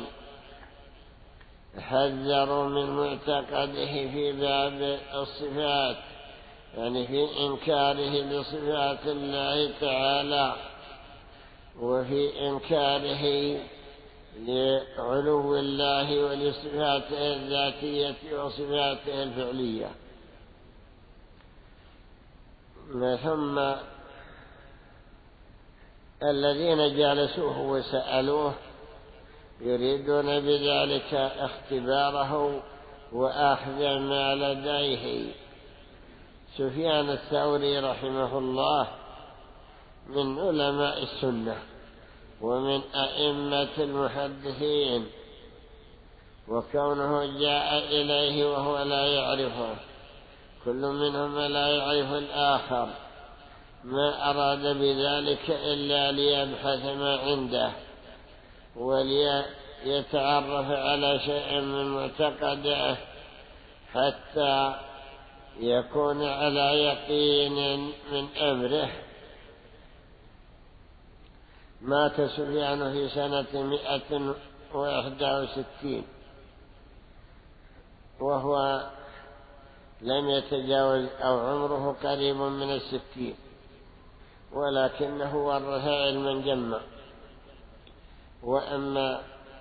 حذروا من معتقده في باب الصفات، يعني في إنكاره لصفات الله تعالى، وفي إنكاره لعلو الله ولصفاته الذاتية وصفاته الفعلية. ثم الذين جالسوه وسألوه يريدون بذلك اختباره وأخذ ما لديه. سفيان الثوري رحمه الله من علماء السنة ومن أئمة المحدثين، وكونه جاء إليه وهو لا يعرفه، كل منهما لا يعرف الآخر، ما أراد بذلك إلا ليبحث ما عنده وليتعرف على شيء من معتقده حتى يكون على يقين من أمره. مات سفيان في سنة 161 وهو لم يتجاوز أو عمره قريب من 60، ولكنه ورث علما جما. وأما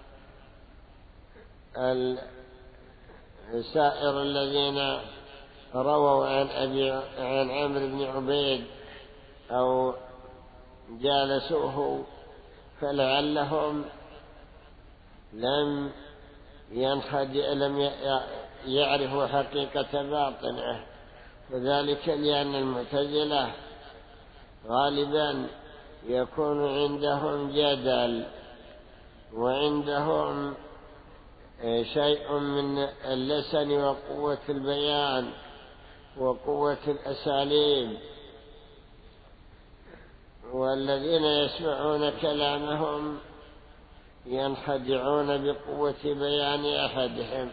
السائر الذين رووا عن عمرو بن عبيد أو جالسوه فلعلهم لم يعرفوا حقيقة باطنه، وذلك لأن المعتزلة غالبا يكون عندهم جدل وعندهم شيء من اللسن وقوة البيان وقوة الأساليب، والذين يسمعون كلامهم ينخدعون بقوة بيان أحدهم.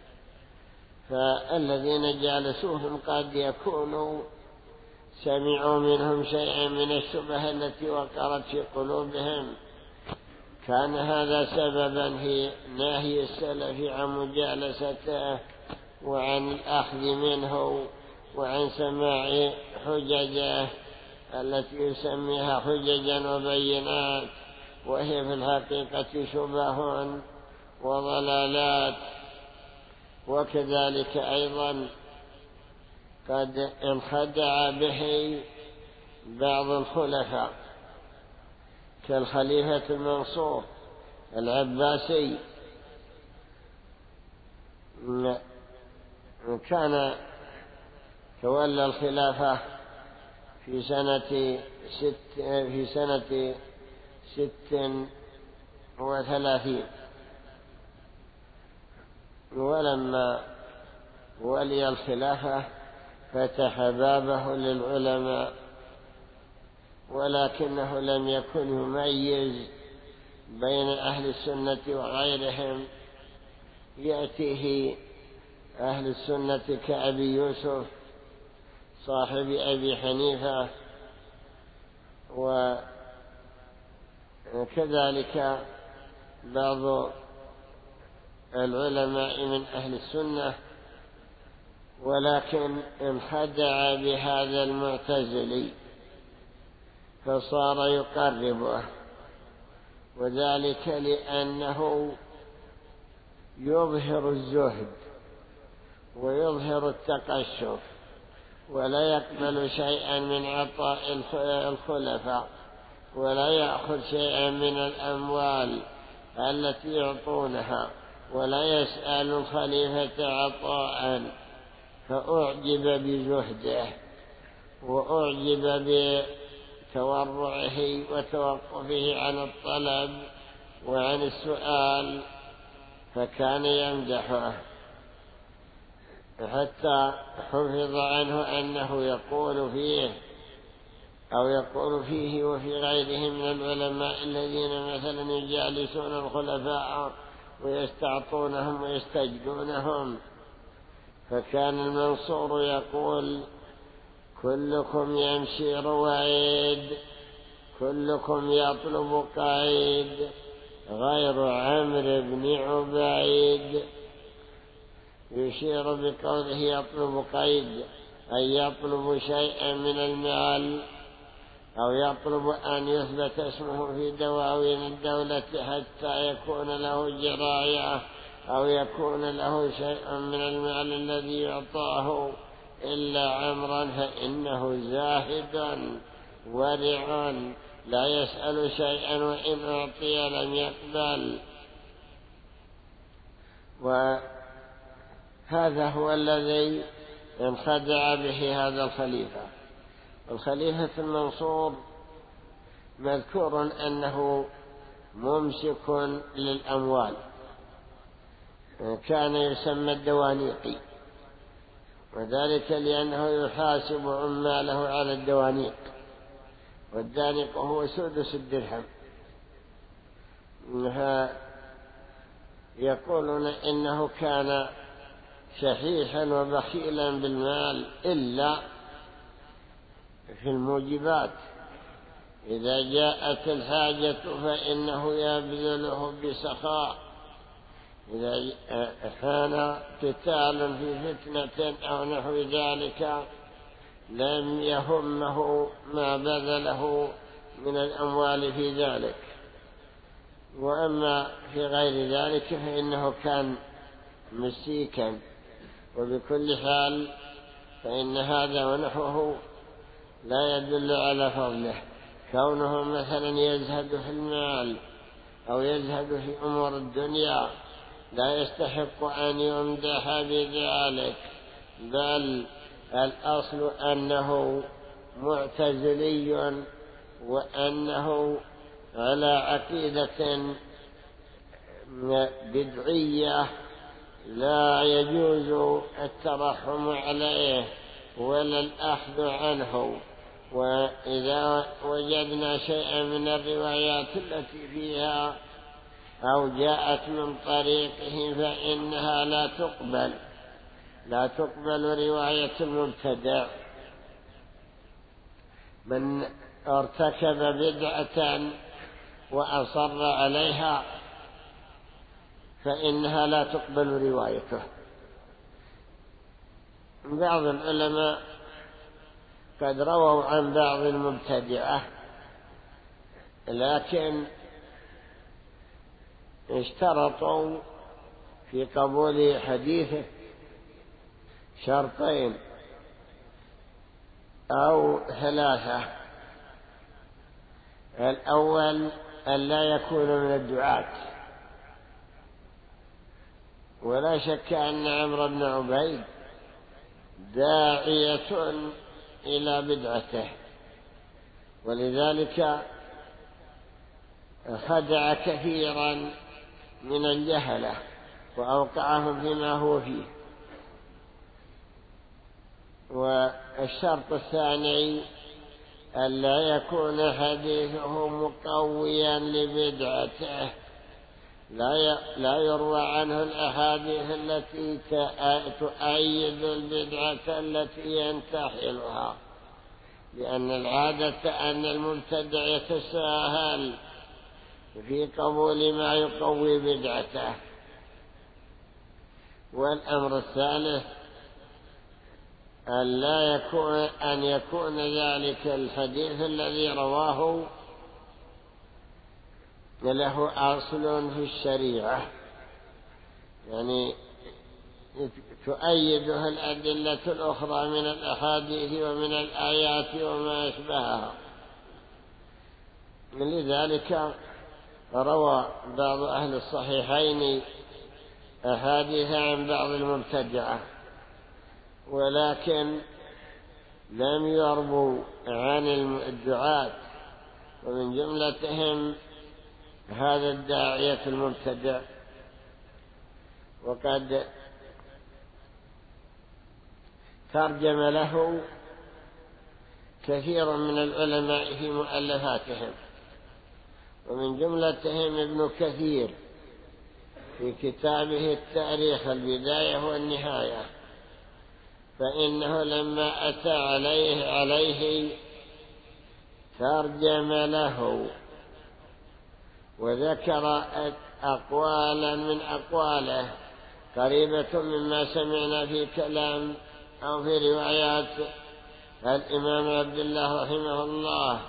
فالذين جالسوهم قد يكونوا سمعوا منهم شيئا من الشبهة التي وقرت في قلوبهم، كان هذا سببا في نهي السلف عن مجالسته وعن الأخذ منه وعن سماع حججه التي يسميها حججا وبينات، وهي في الحقيقة شبه وضلالات. وكذلك أيضا قد انخدع به بعض الخلفاء كالخليفة المنصور العباسي، كان تولى الخلافة في سنة 36، ولما ولي الخلافة فتح بابه للعلماء، ولكنه لم يكن يميز بين أهل السنة وغيرهم. يأتيه أهل السنة كأبي يوسف صاحب أبي حنيفة، وكذلك بعض العلماء من أهل السنة، ولكن انخدع بهذا المعتزلي فصار يقربه، وذلك لأنه يظهر الزهد ويظهر التقشف ولا يقبل شيئا من عطاء الخلفاء، ولا يأخذ شيئا من الأموال التي يعطونها، ولا يسأل الخليفة عطاء، فأعجب بزهده وأعجب بتورعه وتوقفه عن الطلب وعن السؤال، فكان يمدحه، حتى حفظ عنه أنه يقول فيه وفي غيره من العلماء الذين مثلا يجالسون الخلفاء ويستعطونهم ويستجدونهم، فكان المنصور يقول: كلكم يمشي رويد، كلكم يطلب قعيد، غير عمرو بن عبيد. يشير بقوله يطلب قيد أي يطلب شيئا من المال، أو يطلب أن يثبت اسمه في دواوين الدولة حتى يكون له جراية، أو يكون له شيء من المال الذي يعطاه. إلا عمرا فإنه زاهد ورع لا يسأل شيئا، وإن أعطي لم يقبل. وهذا هو الذي انخدع به هذا الخليفة. الخليفة المنصور مذكور أنه ممسك للأموال، كان يسمى الدوانيقي، وذلك لأنه يحاسب عماله على الدوانيق، والدانق هو سدس الدرهم. يقولون إنه كان شحيحا وبخيلا بالمال إلا في الموجبات، إذا جاءت الحاجة فإنه يبذله بسخاء. إذا كان قتال في فتنة أو نحو ذلك لم يهمه ما بذله من الأموال في ذلك. وأما في غير ذلك فإنه كان مسيكا. وبكل حال فإن هذا ونحوه لا يدل على فضله، كونه مثلا يزهد في المال أو يزهد في أمور الدنيا لا يستحق أن يمدح بذلك، بل الأصل أنه معتزلي، وأنه على عقيدة بدعية لا يجوز الترحم عليه ولا الأخذ عنه. وإذا وجدنا شيئا من الروايات التي فيها أو جاءت من طريقه فإنها لا تقبل رواية المبتدع. من ارتكب بدعة وأصر عليها فإنها لا تقبل روايته. بعض العلماء قد رووا عن بعض المبتدعة، لكن اشترطوا في قبول حديثه شرطين أو ثلاثة. الأول أن لا يكون من الدعاة، ولا شك أن عمرو بن عبيد داعية إلى بدعته، ولذلك خدع كثيرا من الجهلة وأوقعهم فيما هو فيه. والشرط الثاني ألا يكون حديثه مقويا لبدعته، لا يروى عنه الأحاديث التي تؤيد البدعة التي ينتحلها، لأن العادة أن المبتدع يتساهل في قبول ما يقوي بدعته. والأمر الثالث أن يكون ذلك الحديث الذي رواه له أصل في الشريعة، يعني تؤيدها الأدلة الأخرى من الأحاديث ومن الآيات وما أشبهها. لذلك روى بعض أهل الصحيحين أحاديث عن بعض المبتدعة، ولكن لم يربوا عن الدعاة، ومن جملتهم هذا الداعية المبتدع. وقد ترجم له كثير من العلماء في مؤلفاتهم، ومن جملتهم ابن كثير في كتابه التاريخ البداية والنهاية، فإنه لما أتى عليه ترجم له وذكر أقوالا من أقواله قريبة مما سمعنا في كلام أو في روايات الإمام عبد الله رحمه الله.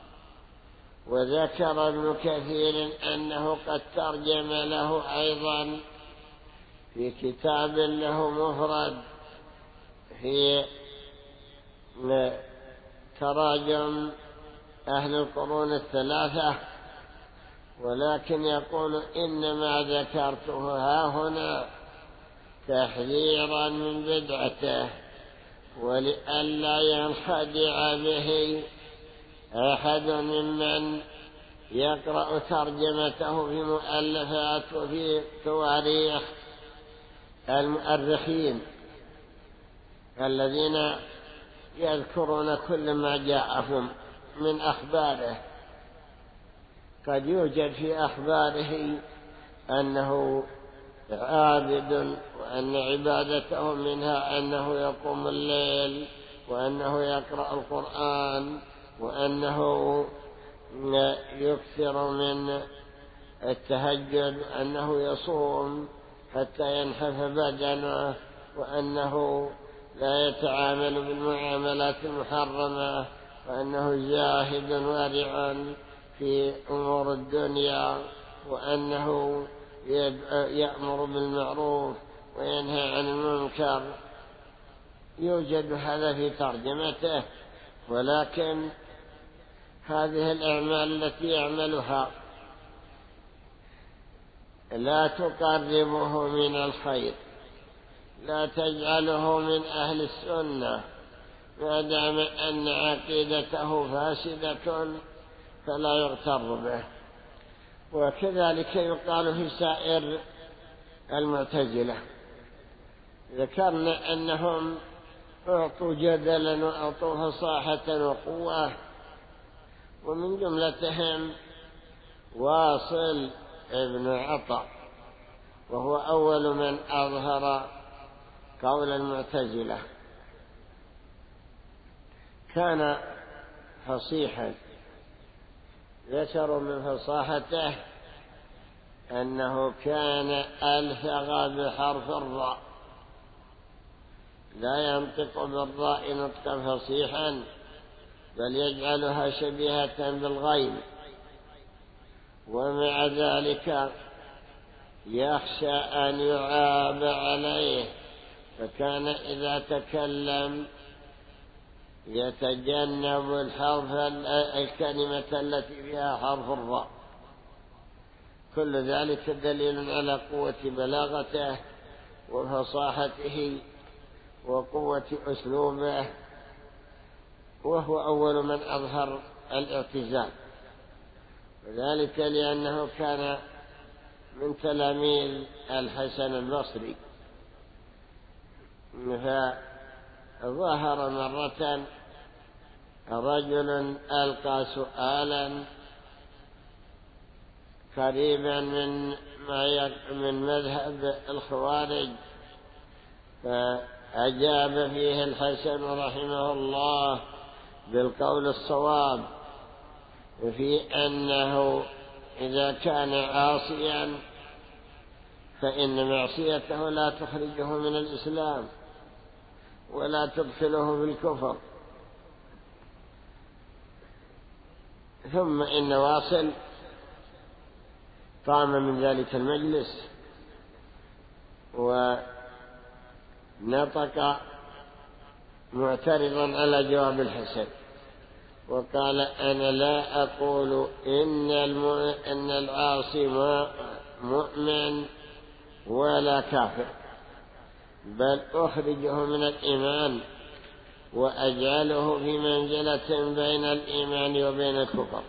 وذكر ابن كثير أنه قد ترجم له أيضا في كتاب له مفرد في تراجم أهل القرون الثلاثة، ولكن يقول إنما ذكرته هاهنا تحذيرا من بدعته، ولئلا ينخدع به أحد ممن يقرأ ترجمته في مؤلفات وفي تواريخ المؤرخين الذين يذكرون كل ما جاءهم من أخباره. قد يوجد في أخباره أنه عابد، وأن عبادته منها أنه يقوم الليل، وأنه يقرأ القرآن، وأنه يكثر من التهجد، وأنه يصوم حتى ينحف بدنه، وأنه لا يتعامل بالمعاملات المحرمة، وأنه زاهد ورع في أمور الدنيا، وأنه يأمر بالمعروف وينهى عن المنكر. يوجد هذا في ترجمته، ولكن هذه الأعمال التي يعملها لا تقربه من الخير، لا تجعله من أهل السنة، ما دام أن عقيدته فاسدة فلا يغتر به. وكذلك يقال في سائر المعتزلة. ذكرنا أنهم أعطوا جدلا وأعطوا فصاحة وقوة، ومن جملتهم واصل ابن عطاء، وهو أول من أظهر قول المعتزلة. كان فصيحا، ذكروا من فصاحته أنه كان ألفغ بحرف الراء، لا ينطق بالراء نطقا فصيحا، بل يجعلها شبيهة بالغين، ومع ذلك يخشى أن يعاب عليه، فكان إذا تكلم يتجنب الكلمة التي فيها حرف الراء. كل ذلك دليل على قوة بلاغته وفصاحته وقوة أسلوبه، وهو أول من أظهر الاعتزال، وذلك لأنه كان من تلاميذ الحسن البصري. فظهر مرة رجل ألقى سؤالا قريبا من مذهب الخوارج، فأجاب فيه الحسن رحمه الله بالقول الصواب في أنه إذا كان عاصيا فإن معصيته لا تخرجه من الإسلام ولا تدخله في الكفر. ثم إن واصل قام من ذلك المجلس ونطق معترضا على جواب الحسن، وقال: أنا لا أقول إن العاصي مؤمن ولا كافر، بل أخرجه من الإيمان وأجعله في منزلة بين الإيمان وبين الكفر.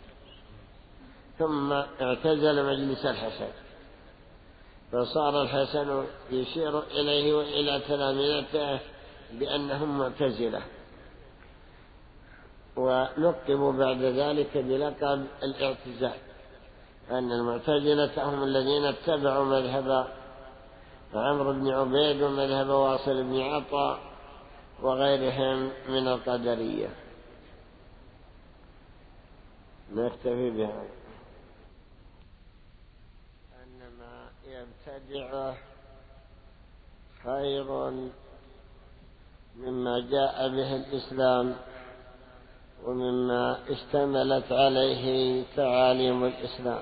ثم اعتزل مجلس الحسن، فصار الحسن يشير إليه وإلى تلامذته بأنهم معتزلة، ولقبوا بعد ذلك بلقب الاعتزال، أن المعتزلة هم الذين اتبعوا مذهب عمرو بن عبيد ومذهب واصل بن عطاء وغيرهم من القدرية. نكتفي بها. أنما يبتدع خير مما جاء به الإسلام ومما اشتملت عليه تعاليم الإسلام،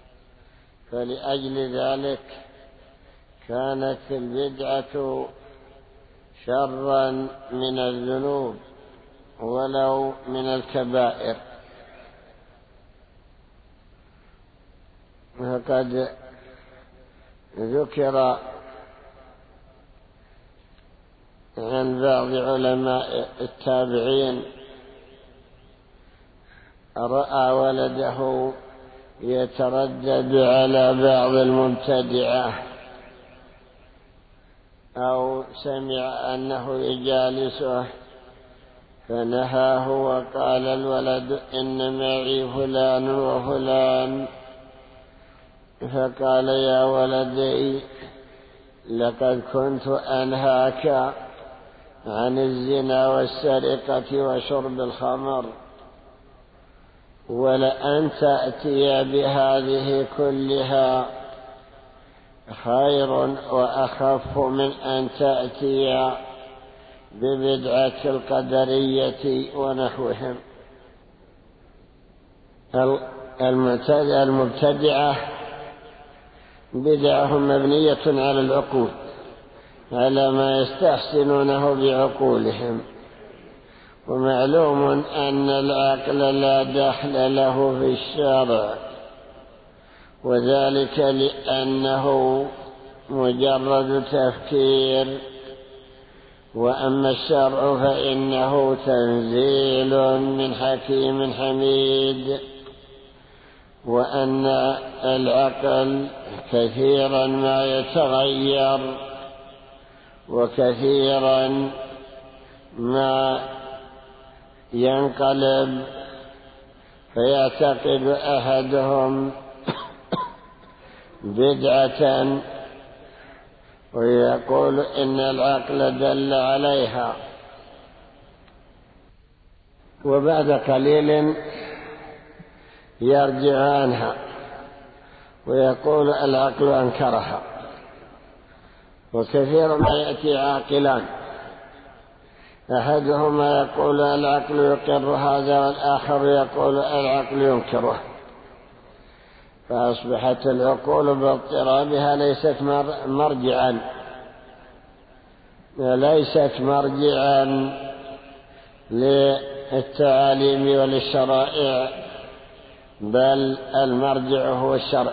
فلأجل ذلك كانت البدعة شرا من الذنوب ولو من الكبائر. فقد ذكر عن بعض علماء التابعين رأى ولده يتردد على بعض المبتدعة أو سمع أنه يجالسه فنهاه وقال الولد إن معي فلان وفلان، فقال يا ولدي لقد كنت أنهاك عن الزنا والسرقة وشرب الخمر، ولأن تأتي بهذه كلها خير وأخف من أن تأتي ببدعة القدرية ونحوهم. المبتدعة بدعهم مبنية على العقول، على ما يستحسنونه بعقولهم، ومعلوم أن العقل لا دخل له في الشرع، وذلك لأنه مجرد تفكير، وأما الشرع فإنه تنزيل من حكيم حميد، وأن العقل كثيرا ما يتغير وكثيرا ما ينقلب، فيعتقد أحدهم بدعة ويقول إن العقل دل عليها، وبعد قليل يرجع عنها ويقول العقل أنكرها. وكثير ما يأتي عاقلان، أحدهما يقول العقل يقر هذا والآخر يقول العقل ينكره، فأصبحت العقول باضطرابها ليست مرجعا للتعاليم وللشرائع، بل المرجع هو الشرع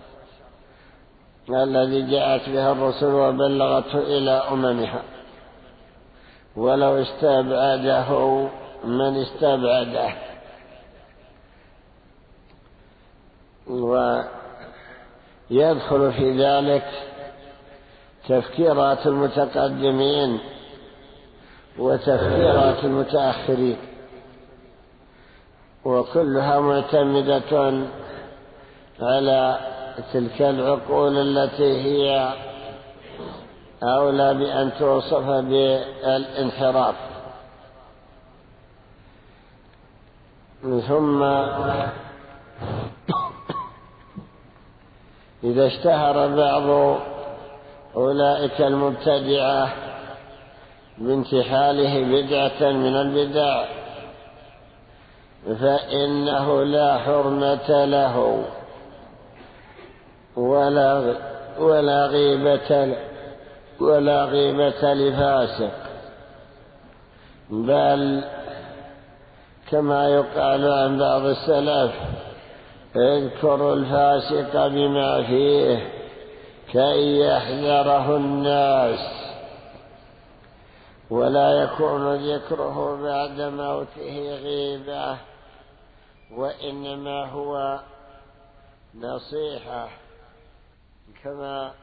الذي جاءت به الرسل وبلغته إلى أممها، ولو استبعده من استبعده. ويدخل في ذلك تفكيرات المتقدمين وتفكيرات المتأخرين، وكلها معتمدة على تلك العقول التي هي أولى بأن توصف بالانحراف. ثم إذا اشتهر بعض أولئك المبتدعة بانتحاله بدعة من البدع فإنه لا حرمة له ولا غيبة لفاسق، بل كما يقال عن بعض السلف اذكروا الفاسق بما فيه كي يحذره الناس ولا يكون ذكره بعد موته غيبة، وإنما هو نصيحة كما